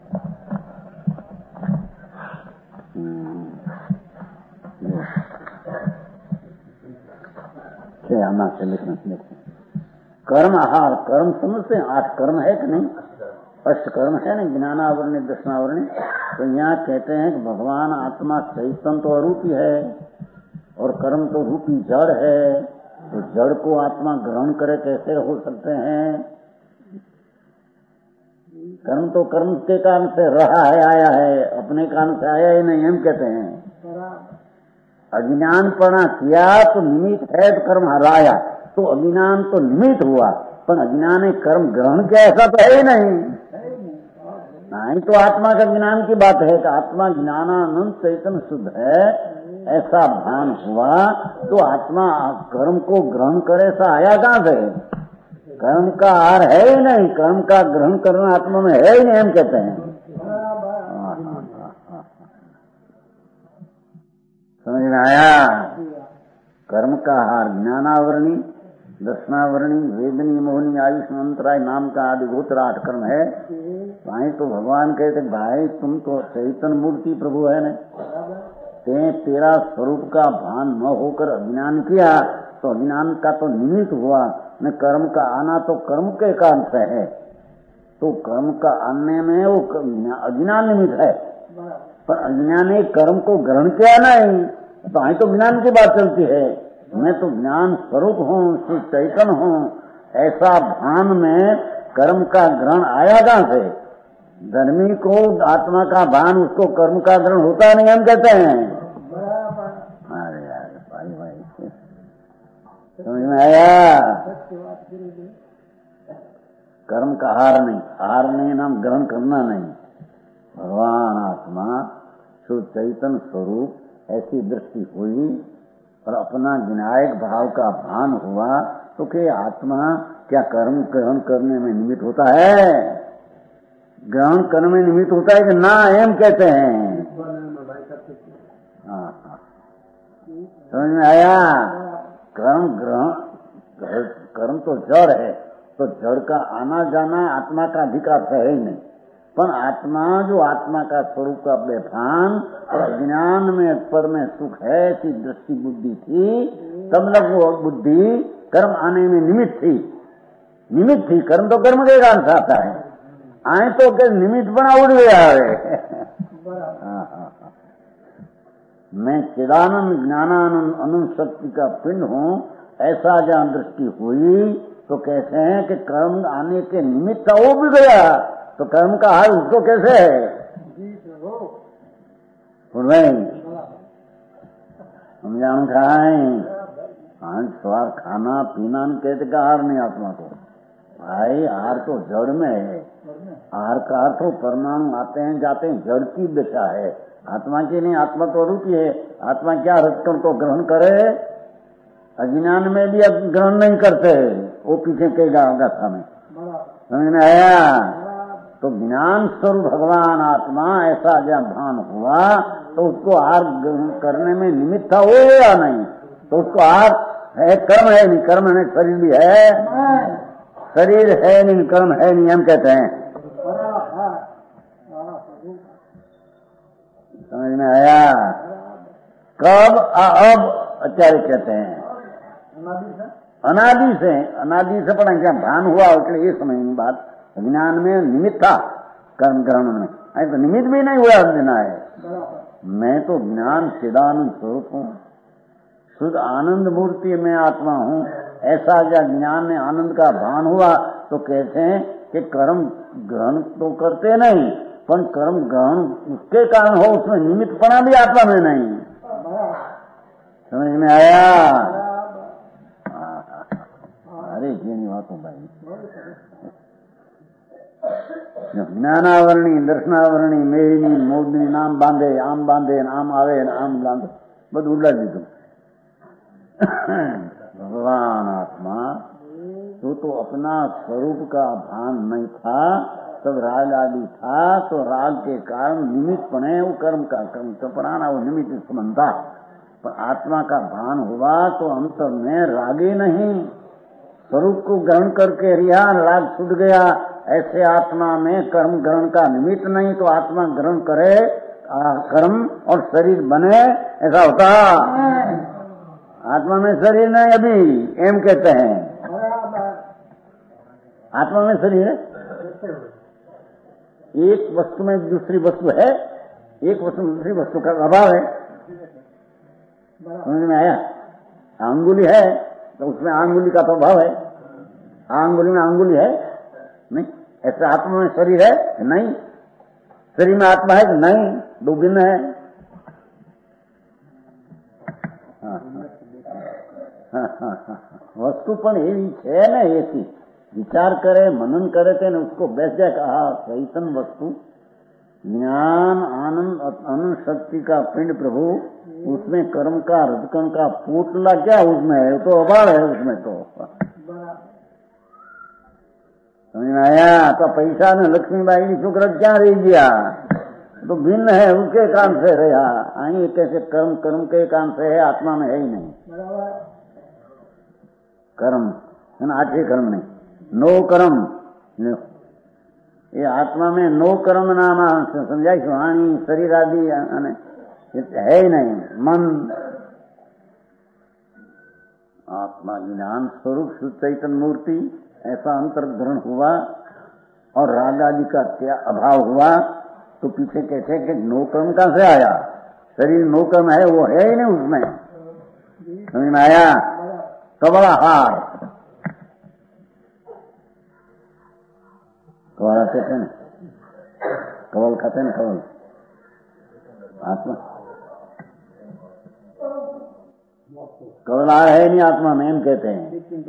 S2: आना से लिखना कर्म आहार कर्म समझते हैं. 8 कर्म है कि नहीं? 8 कर्म है ना ज्ञानावरणी दर्शनावरणी तो यहाँ कहते हैं कि भगवान आत्मा चैतन्य तो अरूपी है और कर्म तो रूपी जड़ है, तो जड़ को आत्मा ग्रहण करे कैसे हो सकते हैं? कर्म तो कर्म के कारण से रहा है, आया है, अपने कारण से आया ही नहीं, हम कहते हैं। अज्ञान पना किया तो निमित्त है, तो कर्म हराया, तो अज्ञान तो निमित्त हुआ, पर अज्ञान ने कर्म ग्रहण किया ऐसा तो है ही नहीं तो आत्मा का ज्ञान की बात है कि आत्मा ज्ञानानंद चैतन्य शुद्ध है, ऐसा भान हुआ तो आत्मा कर्म को ग्रहण करे, ऐसा आया कहाँ से? कर्म का आहार है ही नहीं, कर्म का ग्रहण करना आत्मा में है ही नहीं, हम कहते हैं। समझ में आया? कर्म का आहार ज्ञानावरणी, दर्शनावरणी, वेदनी, मोहनी, आयुष, अंतराय नाम का आदि गोत्र 8 कर्म है। भाई तो भगवान कहते भाई तुम तो चैतन्य मूर्ति प्रभु है न, तेरा स्वरूप का भान न होकर अज्ञान किया तो अज्ञान का तो निमित्त हुआ न, कर्म का आना तो कर्म के कारण से है, तो कर्म का आने में वो अज्ञान निमित्त है, पर अज्ञान ने कर्म को ग्रहण किया नहीं, तो आई तो ज्ञान की बात चलती है। मैं तो ज्ञान स्वरूप हूँ, शुद्ध चैतन्य हूँ, ऐसा भान में कर्म का ग्रहण आया कहाँ से? धर्मी को आत्मा का भान, उसको कर्म का ग्रहण होता नहीं, हम कहते हैं। अरे यार भाई समझ में आया? कर्म का हार नहीं नाम ग्रहण करना नहीं। भगवान आत्मा शुद्ध चैतन्य स्वरूप, ऐसी दृष्टि हुई और अपना विनायक भाव का भान हुआ तो क्या आत्मा क्या कर्म ग्रहण करने में निमित्त होता है? ग्रहण करने में निमित्त होता है कि ना, एम कहते हैं। समझ में आया? कर्म तो जड़ है, तो जड़ का आना जाना आत्मा का अधिकार है ही नहीं, पर आत्मा जो आत्मा का स्वरूप का भान और अज्ञान में पर में सुख है, ऐसी दृष्टि बुद्धि थी, तब लग वो बुद्धि कर्म आने में निमित्त थी। कर्म तो कर्म के कारण से आता है, आए तो के निमित्त बना उड़ गया है। मैं चिदानंद ज्ञानानंद अनंत शक्ति का पिंड हूँ, ऐसा जहाँ दृष्टि हुई तो कहते हैं कि कर्म आने के निमित्त वो भी गया, तो कर्म का हाल उसको कैसे है? हम जान खाएं आज स्वार खाना पीना कहते का हार नहीं आत्मा को। भाई हार तो जड़ में है, हार का अर्थ तो परमाणु आते हैं जाते हैं, जड़ की दिशा है, आत्मा की नहीं। आत्मा तो रूपी है, आत्मा क्या रचकर तो ग्रहण करे, अज्ञान में भी अब ग्रहण नहीं करते, वो पीछे कहेगा गाथा में। समझ में आया? तो ज्ञान स्वरूप भगवान आत्मा ऐसा जब भान हुआ तो उसको आहार करने में निमित्त था वो या नहीं, तो उसको आहार है, कर्म है नहीं, कर्म है, शरीर भी है, शरीर है नहीं, कर्म है नहीं, हम कहते हैं। समझ में आया? कब अब आचार्य कहते हैं अनादि से पढ़ा क्या भान हुआ, इसलिए ये समझ बात ज्ञान में निमित्त था, कर्म ग्रहण में ऐसा निमित्त भी नहीं हुआ देना है। मैं तो ज्ञान चिदानंद स्वरूप हूँ, शुद्ध आनंद मूर्ति में आत्मा हूँ, ऐसा जब ज्ञान में आनंद का भान हुआ तो कहते हैं कि कर्म ग्रहण तो करते नहीं, पर कर्म ग्रहण उसके कारण हो, उसमें निमित्त पना भी आत्मा में नहीं। समझ में आया? अरे ये नहीं बात हो भाई। ज्ञानावरणी, दर्शनावरणी, मेहनी, मोदनी नाम बांधे, आम बांधे, आम आवे, आम बांधे, बस उड़ा दीधું। भगवान आत्मा तो अपना स्वरूप का भान नहीं था, तब राग आदि था, तो राग के कारण निमित्त बने वो कर्म का, कर्म तो पराना वो निमित्त संबंध था, पर आत्मा का भान हुआ तो अंतर में रागे नहीं, स्वरूप को ग्रहण करके रिहा राग छूट गया। ऐसे आत्मा में कर्म ग्रहण का निमित्त नहीं, तो आत्मा ग्रहण करे कर्म और शरीर बने, ऐसा होता। आत्मा में शरीर नहीं, अभी एम कहते हैं आत्मा में शरीर है, एक वस्तु में दूसरी वस्तु है, एक वस्तु दूसरी वस्तु का अभाव है। समझ में आया? अंगुली है तो उसमें अंगुली का तो अभाव है, अंगुली में अंगुली है नहीं। ऐसे आत्मा में शरीर है नहीं, शरीर में आत्मा है नहीं, दो भिन्न है। वस्तु पण एवी है ने ऐसी विचार करे मनन करे थे उसको बेस जाए कहा चैतन वस्तु ज्ञान आनंद अनंत शक्ति का पिंड प्रभु, उसमें कर्म का रजकन का पूतला क्या उसमें है, तो अभाव है उसमें। तो समझ में आया? तो पैसा ने लक्ष्मीबाई की शुक्र क्या रह गया, तो भिन्न है उसके काम से रहा। आई कैसे कर्म कर्म के काम से है, आत्मा में है ही नहीं। कर्म है ना, 8वें कर्म नहीं, नो कर्म। ये आत्मा में नो कर्म नाम समझाई वाणी शरीर आदि है ही नहीं। मन आत्मा ज्ञान स्वरूप शुद्ध चैतन्य मूर्ति ऐसा अंतर्ग्रहण हुआ और राग आदि का क्या अभाव हुआ, तो पीछे कैसे कि नो कर्म कहां से आया? शरीर नो कर्म है, वो है ही नहीं उसमें। समझ में आया? कवलाहार कवल कहते हैं, कवल खाते हैं, कवल आत्मा कवलाहार है नहीं आत्मा में, एम कहते हैं।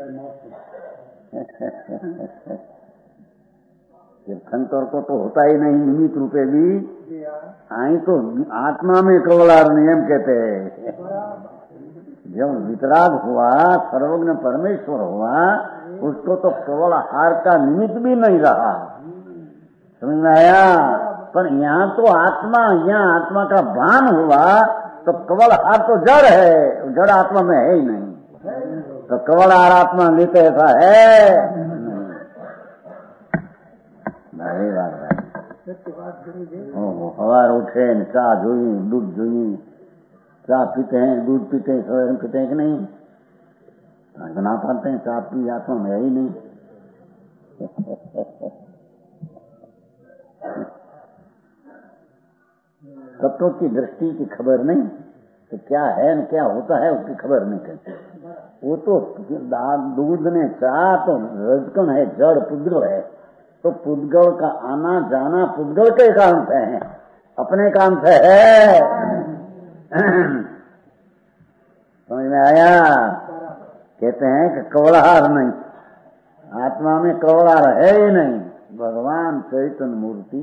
S2: तीर्थंकर को तो होता ही नहीं निमित्त रूपे भी, आई तो आत्मा में कवलाहार नियम कहते हैं। जब वितराग हुआ, सर्वज्ञ परमेश्वर हुआ, उसको तो कवलाहार का निमित्त भी नहीं रहा। समझ में आया? पर यहाँ तो आत्मा, यहाँ आत्मा का भान हुआ तो कवलाहार तो जड़ है, जड़ आत्मा में है ही नहीं। तो कवलाहार आत्मा लेते ऐसा है नहीं। हवार उठे चाह जोई दूध जोई, चाह पीते हैं दूध पीते हैं सवेरे पीते हैं कि नहीं? बना पाते हैं चाह पी, आत्मा में है ही नहीं। तत्वों की दृष्टि की खबर नहीं, तो क्या है न क्या होता है उसकी खबर नहीं करते। वो तो दूध ने चाह तो रजकन है, जड़ पुद्गल है, तो पुद्गल का आना जाना पुद्गल के कारण से है, अपने काम से है। समझ में आया? कहते हैं कि कवलाहार नहीं, आत्मा में कवलाहार है ही नहीं। भगवान चैतन्य मूर्ति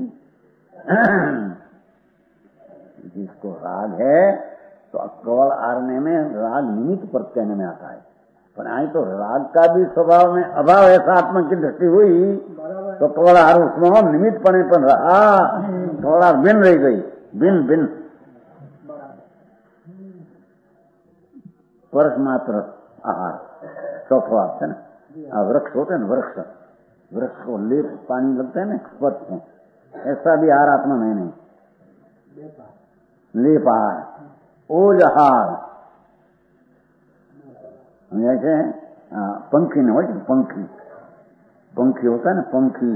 S2: जिसको राग है तो कवल आरने में राग निमित्त प्रत्यय में आता है, पर आई तो राग का भी स्वभाव में अभाव ऐसा आत्मा की दृष्टि हुई तो कवल आर उसमें निमित्त पने पर रहा, कवल आर भिन्न रह गई, भिन्न भिन्न स्पर्श मात्र आहार। चौथा है ना, वृक्ष होते हैं ना, वृक्ष को लेप पानी लगते हैं ना स्पर्श में, ऐसा भी आहार आत्मा में नहीं। लेप आहार, ओज आहार जैसे पंखी ने हो, पंखी होता है ना, पंखी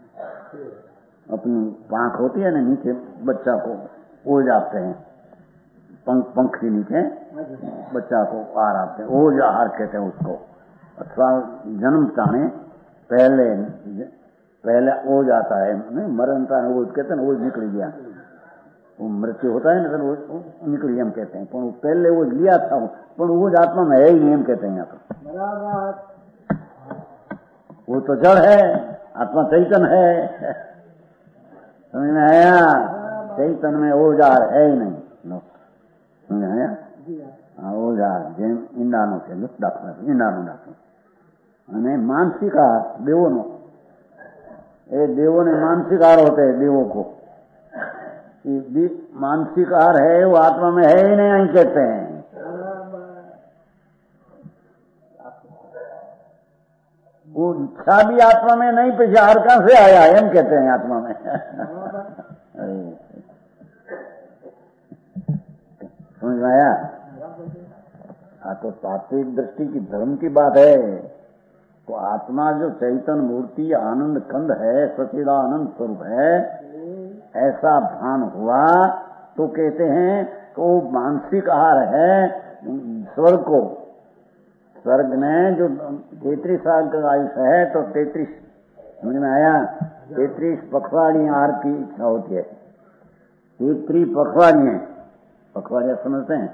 S2: अपनी पांख होती है ना, नीचे बच्चा को ओज आते हैं, पंखी नीचे बच्चा को आहार आते हैं, ओज आहार कहते हैं उसको। अथवा जन्म टाणे पहले ओज आता है, मरण टाणे ओज कहते हैं, ओज निकल गया, वो मृत्यु होता है ना, वो निकली हम कहते हैं, पर पहले वो लिया था, पर वो आत्मा में है ही नहीं हम कहते हैं। यहाँ पर वो तो जड़ है, आत्मा चैतन है। समझ में आया? चैतन में ओजार है ही नहीं। समझ में आया? ओजार જેમ ઈંડાનો છે દાખલા, ઈંડાનો દાખલો અને માનસિક આહાર દેવોનો, એ દેવોને માનસિક આહાર होते हैं देवों को, मानसिक आहार है वो आत्मा में है ही नहीं कहते हैं। वो इच्छा भी आत्मा में नहीं, पे आहार कहां से आया हम कहते हैं आत्मा में। समझ में आया? तो तात्विक दृष्टि की धर्म की बात है, तो आत्मा जो चैतन्य मूर्ति आनंद कंद है, सचिदानंद स्वरूप है, ऐसा भान हुआ तो कहते हैं कि वो मानसिक आहार है स्वर्ग को। स्वर्ग में जो 33 साल का आयुष है तो 33 समझ में आया, 33 पखवाड़ी आहार की इच्छा होती है। 33 पखवाड़ियाँ, पखवाड़ियाँ समझते हैं,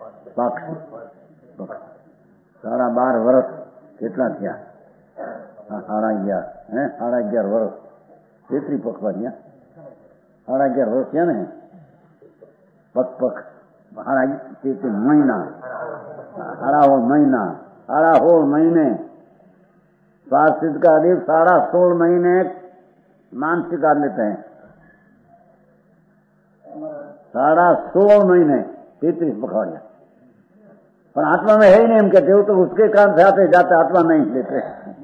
S2: पक्ष सारा 12 वर्ष कितना किया, 11.5 वर्ष 33 पखवाड़ियाँ, 11.5 वर्ष किया नहीं, पख महीना, 18 महीने स्वास्थ्य सिद्ध का अधिक 16.5 महीने मानसिक कर लेते हैं, 16.5 महीने 33 पखवाड़ियाँ। पर आत्मा में है ही नहीं, हम कहते हो तो उसके कारण से आते जाते आत्मा नहीं लेते।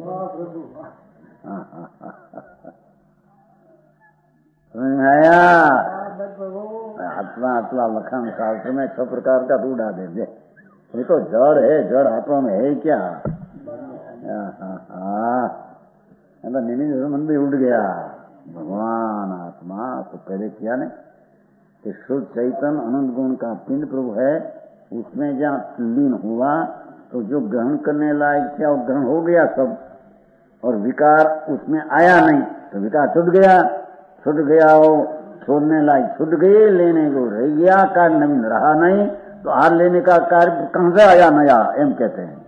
S2: आया आत्मा आत्मा लखन शास्त्र में 6 प्रकार का रूढ़ा दे दे। ये तो जड़ है, जड़ आत्मा में है क्या? मन भी उड़ गया। भगवान आत्मा तो पहले किया ने कि शुद्ध चैतन्य अनंत गुण का पिंड प्रभु है, उसमें जहाँ लीन हुआ तो जो ग्रहण करने लायक था वो ग्रहण हो गया सब, और विकार उसमें आया नहीं तो विकार छूट गया वो छोड़ने लायक छूट गए, लेने को रह गया, कार्य नवीन रहा नहीं तो हार लेने का कार्य कहां से आया नया, एम कहते हैं।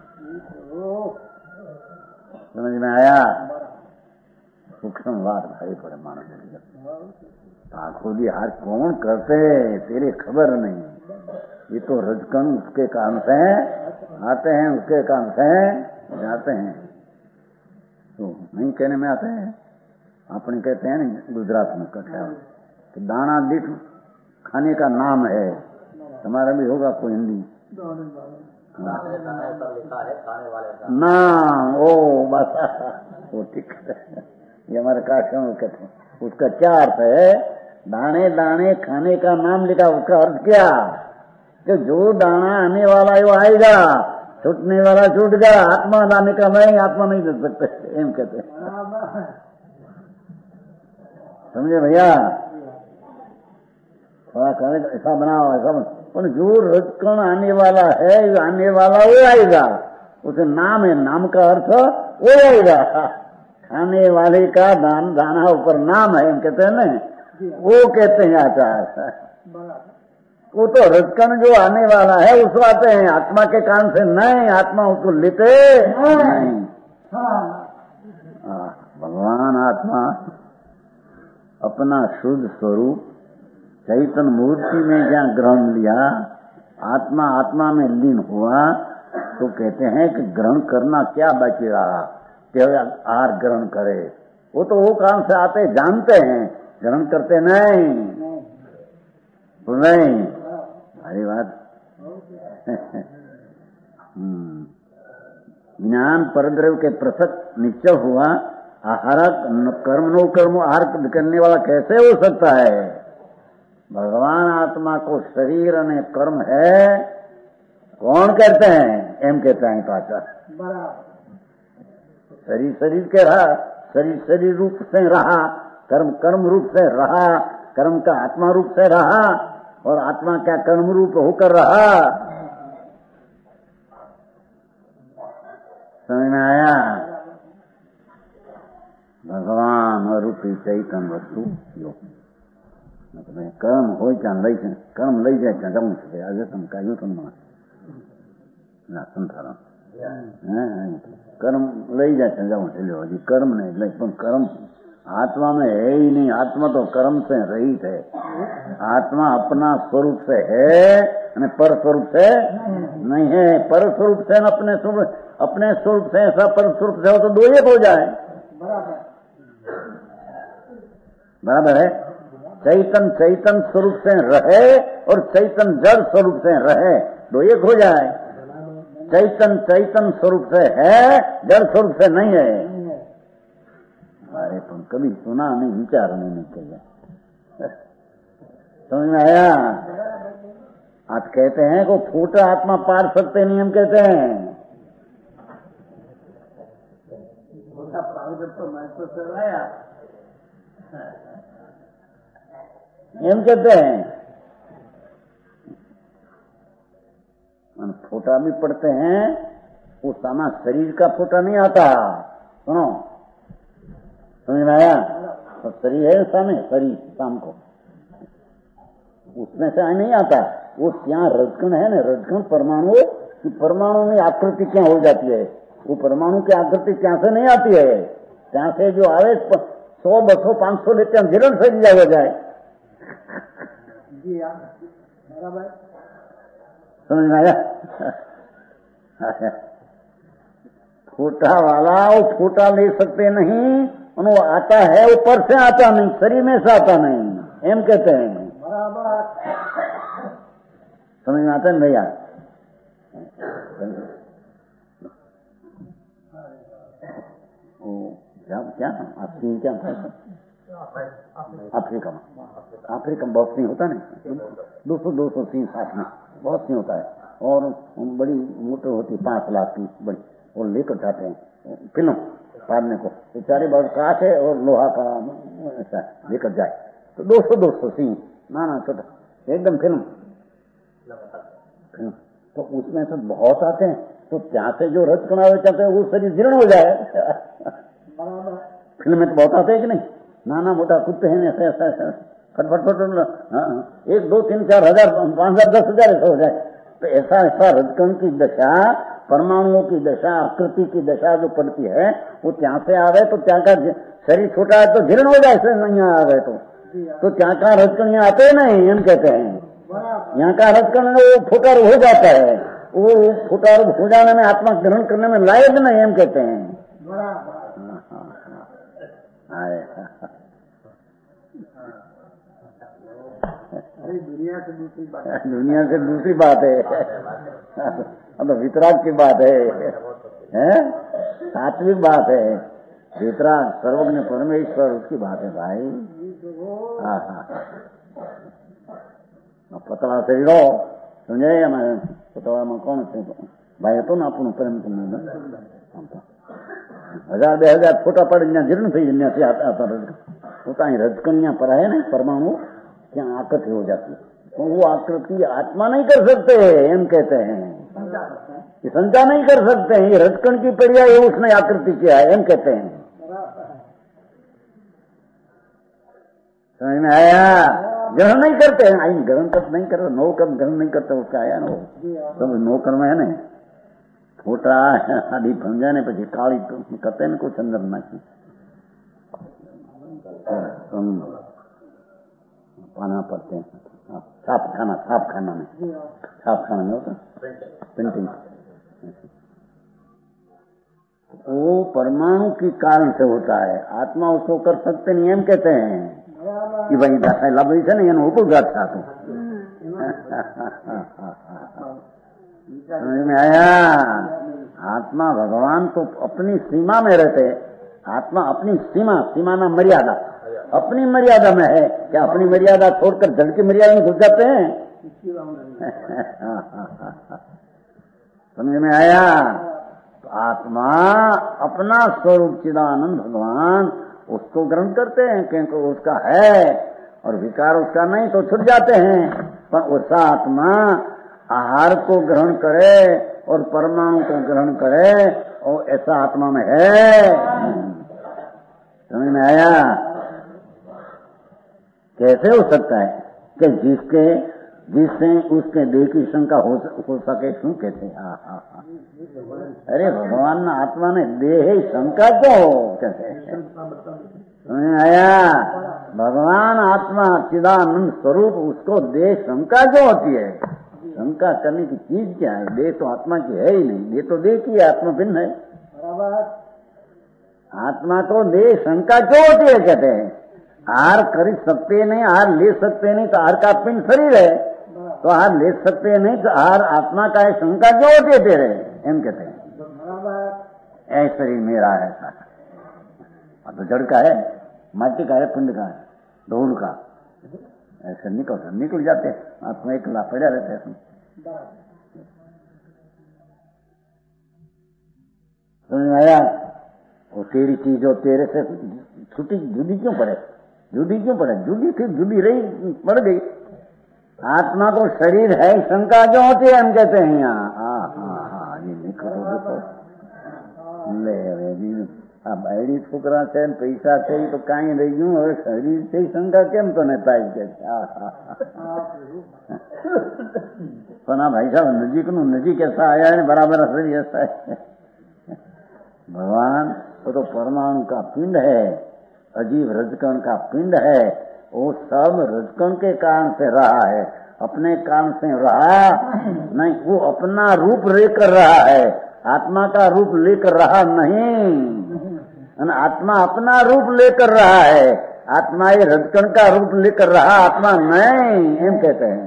S2: समझ में आया? सूक्ष्म बात भाई पड़े मानव खुदी हार कौन करते तेरे खबर नहीं, ये तो रजकन उसके काम से आते हैं, उसके काम से जाते हैं, तो नहीं कहने में आते हैं। अपने कहते हैं नहीं गुजरात में कथा कि दाना दीठ खाने का नाम है, तुम्हारा भी होगा कोई हिंदी नाम, ओ बस वो ठीक है, ये हमारे काशियों में कहते हैं। उसका क्या अर्थ है? दाने दाने खाने का नाम लिखा, उसका अर्थ क्या कि जो दाना आने वाला है वो आएगा, छूटने वाला छूट गया, आत्मा दाने का नहीं, आत्मा नहीं दे सकते, एम कहते हैं। समझे भैया? थोड़ा कहने ऐसा बनाओ, ऐसा पर जो रजकण आने वाला है, आने वाला वो आएगा, उसे नाम है, नाम का अर्थ वो आएगा। खाने वाले का दाना ऊपर नाम है, हम कहते हैं ना, वो कहते हैं आचार। वो तो रजकण जो आने वाला है उसको आते हैं, आत्मा के कारण से नहीं, आत्मा उसको लेते नहीं। भगवान आत्मा अपना शुद्ध स्वरूप चैतन्य मूर्ति में जहाँ ग्रहण लिया, आत्मा आत्मा में लीन हुआ, तो कहते हैं कि ग्रहण करना क्या बाकी रहा कि आहार ग्रहण करे। वो तो वो काम से आते जानते हैं, ग्रहण करते नहीं। अरे बात ज्ञान परद्रव्य के पृथक निश्चय हुआ, आहार कर्म नो कर्म आहार करने वाला कैसे हो सकता है? भगवान आत्मा को शरीर ने कर्म है, कौन कहते हैं? एम कहते हैं पाचा। शरीर के रहा, शरीर रूप से रहा, कर्म रूप से रहा, कर्म का आत्मा रूप से रहा, और आत्मा क्या कर्म रूप होकर रहा। समझ में आया? भगवान रूपी चैतन्य वस्तु जो कर्म हो लई कर्म लई जाए जाऊं से आज तुम कहू तुम संसार कर्म लई जाए जाऊं चलो जी, कर्म नहीं लई, पर कर्म आत्मा में है ही नहीं। आत्मा तो कर्म से रहित है, आत्मा अपना स्वरूप से है, पर स्वरूप से नहीं है। पर स्वरूप से अपने स्वरूप से ऐसा पर स्वरूप से हो तो दो एक हो जाए, बराबर है। चैतन स्वरूप से रहे और चैतन जड़ स्वरूप से रहे, दो एक हो जाए। चैतन स्वरूप से है, जड़ स्वरूप से नहीं है। अरे तुम कभी सुना नहीं, विचार नहीं किया, समझ में आया? आज कहते हैं को फूटा आत्मा पार सकते नहीं, हम कहते हैं एम कहते हैं फोटा भी पड़ते हैं, उस समय शरीर का फोटा नहीं आता। सुनो, समझ में आया? तो शरीर है सामने, शरीर शाम को उसमें से नहीं आता। वो क्या रजकण है ना, रजकण परमाणु की, परमाणु में आकृति क्या हो जाती है, वो परमाणु की आकृति क्या से नहीं आती है, क्या से जो आवे 100, 200, 500 लेते हम गिरण से लिया हो जाए। बराबर, समझ में आया? फोटा वाला वो फोटा ले सकते नहीं, वो आता है ऊपर से, आता नहीं शरीर में से, आता नहीं, एम कहते हैं। समझ में आता है भैया? क्या क्या अफ्रीका में बहुत नहीं होता नहीं, 200 सीन साथ में बहुत नहीं होता है, और बड़ी मोटर होती 5 लाख की बड़ी, और लेकर जाते हैं फिल्म फाड़ने को, चारे बाजू काट है और लोहा का ऐसा लेकर जाए, तो 200 सीन ना छोटा एकदम फिल्म। तो उसमें से बहुत आते हैं, तो क्या से जो रज कणावे चाहते हैं वो शरीर जीर्ण हो जाए। फिल्म में तो बहुत आते हैं कि नहीं, नाना मोटा कुत्ते हैं ऐसा ऐसा ऐसा फटफट 1, 2, 3, 4 हजार 5 हजार 10 हजार ऐसा हो जाए। तो ऐसा ऐसा रजकण की दशा, परमाणुओं की दशा, आकृति की दशा जो पड़ती है, वो क्या से आ गए तो क्या का शरीर छोटा है तो जीर्ण हो जाए, ऐसे नहीं आ गए तो क्या का रजकण यहाँ आते नहीं, हम कहते हैं यहाँ का रजकण वो फुटार हो जाता है, वो फुटार हो जाने में आत्मा ग्रहण करने में लायक नहीं, हम कहते हैं। दुनिया से दूसरी बात है, अब तो वितराग की बात है, सात्विक बात है, वितराग सर्वज्ञ परमेश्वर उसकी बात है भाई। पतला शरीरो समझे, पतला में कौन છે ભાઈ હતો ને આપણું પ્રેમ તમને 1000-2000 ફોટા પડીને જીર્ણ થઈ જાય, પોતાની રજકણિયા પર है ना परमाणु क्या आकृति हो जाती है, तो वो आकृति आत्मा नहीं कर सकते, हम कहते हैं ये संचार नहीं कर सकते हैं, ये रजकण की पड़िया ये उसने आकृति किया है, हम कहते हैं। समझ में आया? ग्रहण नहीं करते हैं, आई ग्रहण तक नहीं करते, नो कर्म ग्रहण नहीं करते, उसका आया ना वो नो कर्म है ना, फोटा आदि समझाने પછી કાળી કતે ને કોઈ અંદર નાખી पाना पड़ते हैं, छाप खाना में होता पेंटिंग, वो परमाणु के कारण से होता है, आत्मा उसको कर सकते नहीं, हम कहते हैं कि भाई लाभ છે ને એનો ઉપઘાત થતો। समझ में आया? आत्मा भगवान तो अपनी सीमा में रहते, आत्मा अपनी सीमा ना मर्यादा, अपनी मर्यादा में है, क्या अपनी मर्यादा छोड़कर जल की मर्यादा में घुस जाते हैं? समझ में आया? तो आत्मा अपना स्वरूप चिदानंद भगवान उसको ग्रहण करते हैं, क्योंकि उसका है और विकार उसका नहीं तो छूट जाते हैं, पर उसका आत्मा आहार को ग्रहण करे और परमाणु को ग्रहण करे, और ऐसा आत्मा में है। समझ में आया? कैसे हो सकता है कि जिससे उसके देह की शंका हो सके, क्यों कहते? अरे भगवान ना आत्मा ने देह शंका क्यों हो कहते? समझ में आया? भगवान आत्मा चिदानंद स्वरूप, उसको देह शंका क्यों होती है? शंका करने की चीज क्या है? देह तो आत्मा की है ही नहीं, देह तो देह की है, आत्मा भिन्न है। आत्मा तो देह शंका क्यों होती है कहते हैं? आहार कर सकते नहीं, आहार ले सकते नहीं, तो आहार का पिंड शरीर है, तो आहार ले सकते नहीं, तो आहार आत्मा का है, शंका क्यों होती है तेरे? एम कहते हैं ऐ शरीर मेरा है सारा, तो जड़ का है, माटी का है, पिंड का है, धूल का, ऐसे निकल जाते हैं, आत्मा एक पड़ा रहता है। समझ में आया? वो तेरी चीज और तेरे से छुट्टी जुदी क्यों पड़े? जुदी फिर जुदी रही पड़ गई, आत्मा तो शरीर है, शंका क्यों होती है? हम कहते हैं यहाँ हाँ ये देखो ले जी आ बायडी छोकरा છે ને પૈસા છે તો કાંઈ રહી ગયું, હવે શરીર છે શંકા કેમ તને થાય કે પણ આ ભાઈ સાહેબ નજીકનું નજીક ऐसा आया है बराबर शरीर ऐसा है। भगवान वो तो परमाणु का पिंड है, अजीब रजकण का पिंड है, वो सब रजकण के कारण से रहा है, अपने कारण से रहा नहीं, वो अपना रूप लेकर रहा है, आत्मा का रूप लेकर रहा नहीं। आत्मा अपना रूप लेकर रहा है, आत्मा ये रजकण का रूप लेकर रहा, आत्मा नहीं, एम कहते हैं।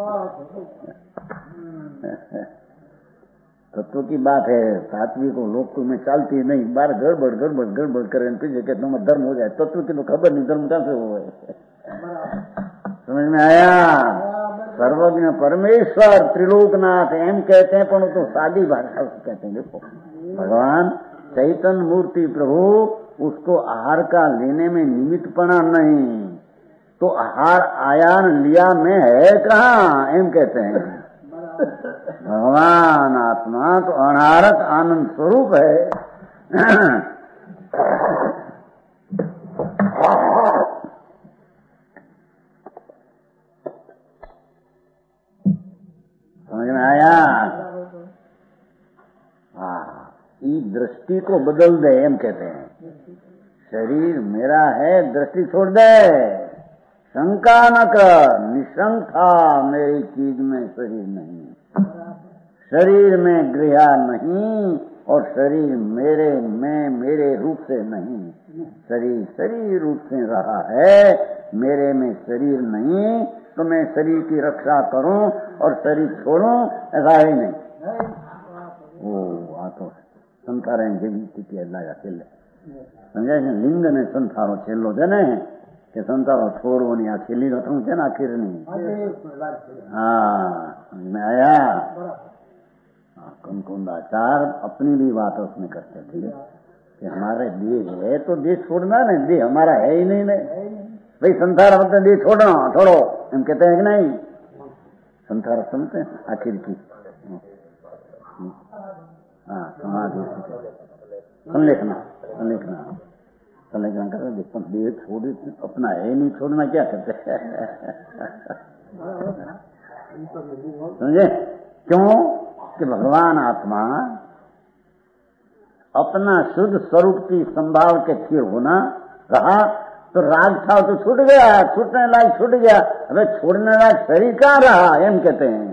S2: तत्व की बात है, सात्विक को लोग में चलती नहीं, बार गड़बड़ गड़बड़ गड़बड़ करे पीछे कहते हैं धर्म हो जाए, तत्व की तो खबर नहीं, धर्म कहाँ से हो गए? समझ में आया? सर्वज्ञ परमेश्वर त्रिलोकनाथ एम कहते हैं, पर तो सादी भाषा कहते हैं। देखो भगवान चैतन्य मूर्ति प्रभु, उसको आहार का लेने में निमित्तपणा नहीं, तो आहार आयान लिया में है कहाँ, एम कहते हैं। भगवान आत्मा तो अनारक आनंद स्वरूप है। समझ में आया? ये दृष्टि को बदल दे, एम कहते हैं। शरीर मेरा है, दृष्टि छोड़ दे, शंका न कर, निशंक था मेरी चीज में शरीर नहीं, शरीर में गृहा नहीं, और शरीर मेरे में मेरे रूप से नहीं, शरीर शरीर रूप से रहा है, मेरे में शरीर नहीं, तो मैं शरीर की रक्षा करूं और शरीर छोड़ूं, ऐसा ही नहीं। वो तो संसार स्थिति लाया छेल्ले समझे लिंग ने संसारो छेल्लो છે ને કે સંસારો છોડવો નહીં, આ છેલ્લી રકમ છે ને આખીરની। हाँ में आया कुंकुंदाचार अपनी भी बात उसमें करते थे कि हमारे देह है तो देह छोड़ना नहीं, देह हमारा है ही नहीं भाई, संसार मतलब देह छोड़ना छोड़ो, हम कहते हैं कि नहीं? संसार सुनते हैं आखिर की हाँ समाधि संलेखना कर देखो, देह छोड़ अपना है नहीं, छोड़ना क्या करते समझे? क्यों कि भगवान आत्मा अपना शुद्ध स्वरूप की संभाल के स्थिर होना रहा, तो राग था तो छूट गया, छूटने लायक छूट गया, अबे छोड़ने लायक शरीर कहाँ रहा, एम कहते हैं।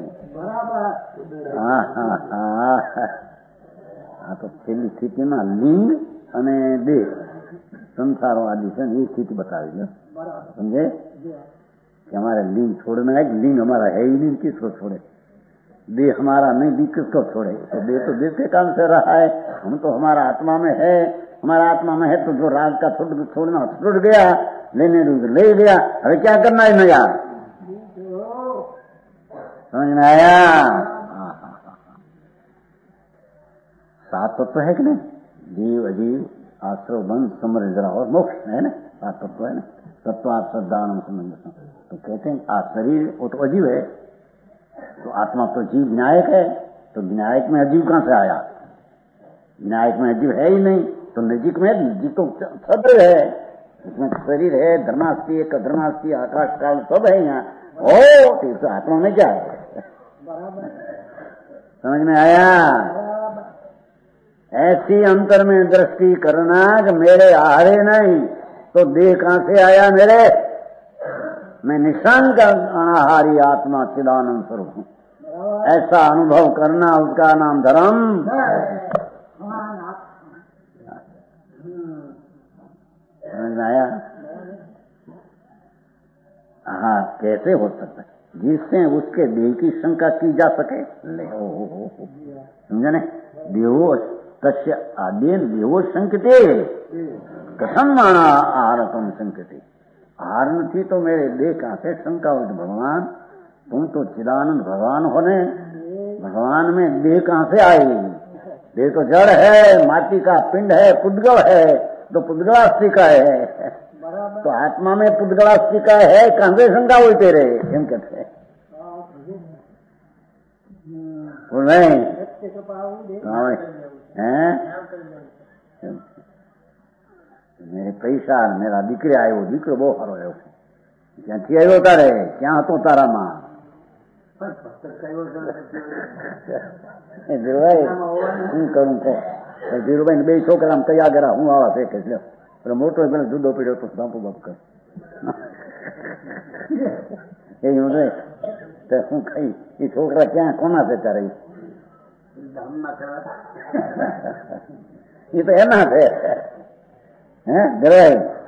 S2: हाँ तो छेल्ली स्थिति में लिंग અને દેહ संसारो आदि से ये स्थिति बताई है, समझे? कि हमारे लिंग छोड़ना है, लिंग हमारा है ही नहीं, किसको छोड़े? देह हमारा नहीं, देह किसको छोड़े? तो देह तो देह के काम से रहा है, हम तो हमारा आत्मा में है, हमारा आत्मा में है, तो जो राग का छोड़ना छूट गया, लेने ले गया, अरे क्या करना है नया? समझ में आया? सात तत्व है कि नहीं? जीव अजीव आश्रव बंध समृद्ध और मोक्ष है ना, सात तत्व है ना। तत्वात् श्रद्धानम समंजसम, तो कहते हैं आ शरीर वो तो अजीव है, तो आत्मा तो जीव विनायक है, तो विनायक में अजीव कहां से आया? विनायक में अजीव है ही नहीं, तो नजीक में जीव तो सदृढ़ है, इसमें शरीर है, धर्मास्थी एक धर्मास्थी आकाश काल सब है यहाँ, ओ तो आत्मा में क्या है? समझ में आया? ऐसी अंतर में दृष्टि करना कि मेरे आहारे नहीं, तो देह कहां से आया मेरे? मैं निशंक अनाहारी आत्मा चिदानंद स्वरूप हूं, ऐसा अनुभव करना, उसका नाम धर्म। समझ में आया? हाँ, कैसे हो सकता है? जिससे उसके देह की शंका की जा सके, ले समझे ने? देहो तस्य आदेन देहो शंकते, कथम माना आहारकम शंकते, आहार नहीं तो मेरे देह कहां से शंका हो? भगवान तुम तो चिदानंद भगवान होने, भगवान में देह कहां से आई? देह तो जड़ है, माटी का पिंड है, पुद्गल है, तो पुद्गलास्थि का है, तो आत्मा में पुद्गलास्थि का है, कहां से शंका हुई तेरे? एम कहते हैं नहीं मेरे पैसा मेरा दीकरी आयो दीकरो बहुत सारो आयो क्यांथी आयो तारे क्या હતો તારામાં ધીરુભાઈ શું કરું કહો ધીરુભાઈ બે છોકરા કયા ગયા હું આવા છે કે લ્યો મોટો પેલો જુદો પડ્યો તો બાપુ બાપુ કર એવું નહીં તો શું કઈ એ છોકરા ક્યાં કોના છે તારે એ તો એના છે હે ઘરે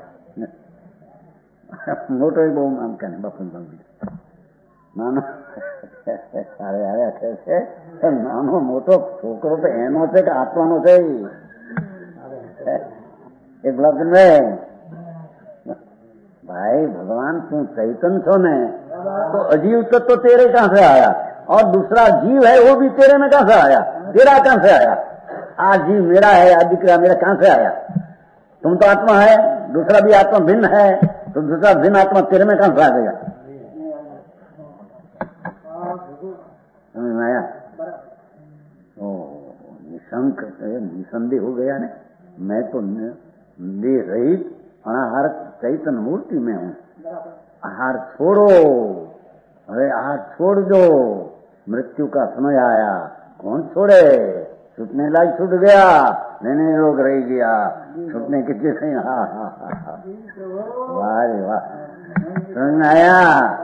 S2: મોટો બહુ આમ કે બાપુ નાનો સારે આવ્યા છે નાનો મોટો છોકરો તો એનો છે કે આત્માનો છે એક લગ્ન भाई भगवान तुम चैतन छो ने तो अजीव तत्व तेरे कहां से आया और दूसरा जीव है वो भी तेरे में कहां से आया तेरा कहां से आया आज जीव मेरा है आज दिख रहा मेरा कहां से आया तुम तो आत्मा है दूसरा भी आत्मा भिन्न है तो दूसरा भिन्न आत्मा तेरे में कहां से आ गया समझ में आया निसंदेह हो गया ने मैं तो देह रहित अनाहार चैतन मूर्ति में हूँ आहार छोड़ो अरे आहार छोड़ दो मृत्यु का समय आया कौन छोड़े छूटने लायक छूट गया लेने लोग रह गया छूटने के लिए वाह रे वाह समझ आया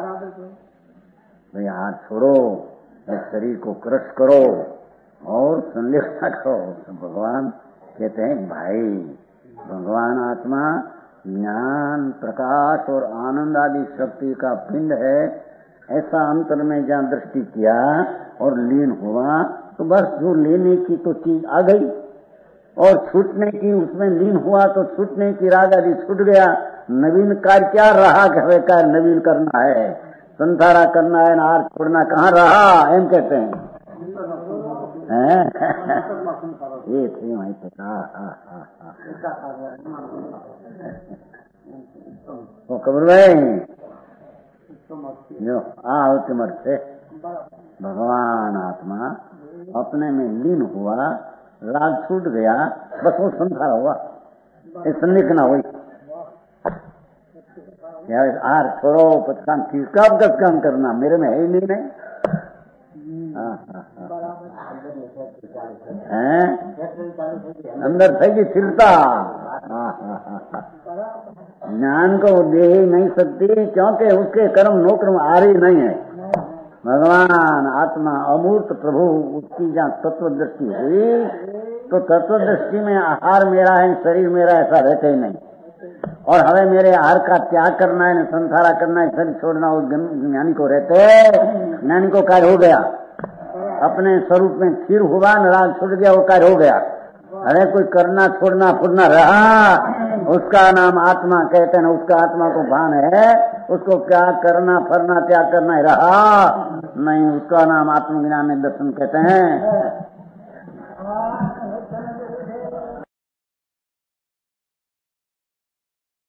S2: भाई आहार छोड़ो शरीर को क्रश करो और संलेखना करो तो भगवान कहते हैं भाई भगवान आत्मा ज्ञान प्रकाश और आनंद आदि शक्ति का पिंड है ऐसा अंतर में जहाँ दृष्टि किया और लीन हुआ तो बस जो लेने की तो चीज आ गई और छूटने की उसमें लीन हुआ तो छूटने की राग आदि छूट गया नवीन कार्य क्या रहा कि कार्य नवीन करना है संसारा करना है नार छोड़ना कहाँ रहा एम कहते हैं ये थी वहीं पे वो खबर भाई जो अल्टीमेट से भगवान आत्मा अपने में लीन हुआ राग छूट गया बस वो संसार हुआ संलिखना हुई आर छोड़ो पचकाम किसका काम करना मेरे में है ही नहीं अंदर थे कि स्थिरता ज्ञान को दे ही नहीं सकती क्योंकि उसके कर्म नौकर्म आ रही नहीं है भगवान आत्मा अमूर्त प्रभु उसकी जहाँ तत्व दृष्टि हुई तो तत्व दृष्टि में आहार मेरा है शरीर मेरा ऐसा रहते ही नहीं और हमें मेरे आहार का त्याग करना है संसारा करना है शरीर छोड़ना वो ज्ञानी को रहते ज्ञानी को कार्य हो गया अपने स्वरूप में स्थिर हुआ नाराज छूट गया वो कार्य हो गया अरे कोई करना छोड़ना फुड़ना रहा उसका नाम आत्मा कहते हैं उसका आत्मा को भान है उसको क्या करना फरना त्याग करना रहा नहीं उसका नाम आत्मज्ञान दर्शन कहते हैं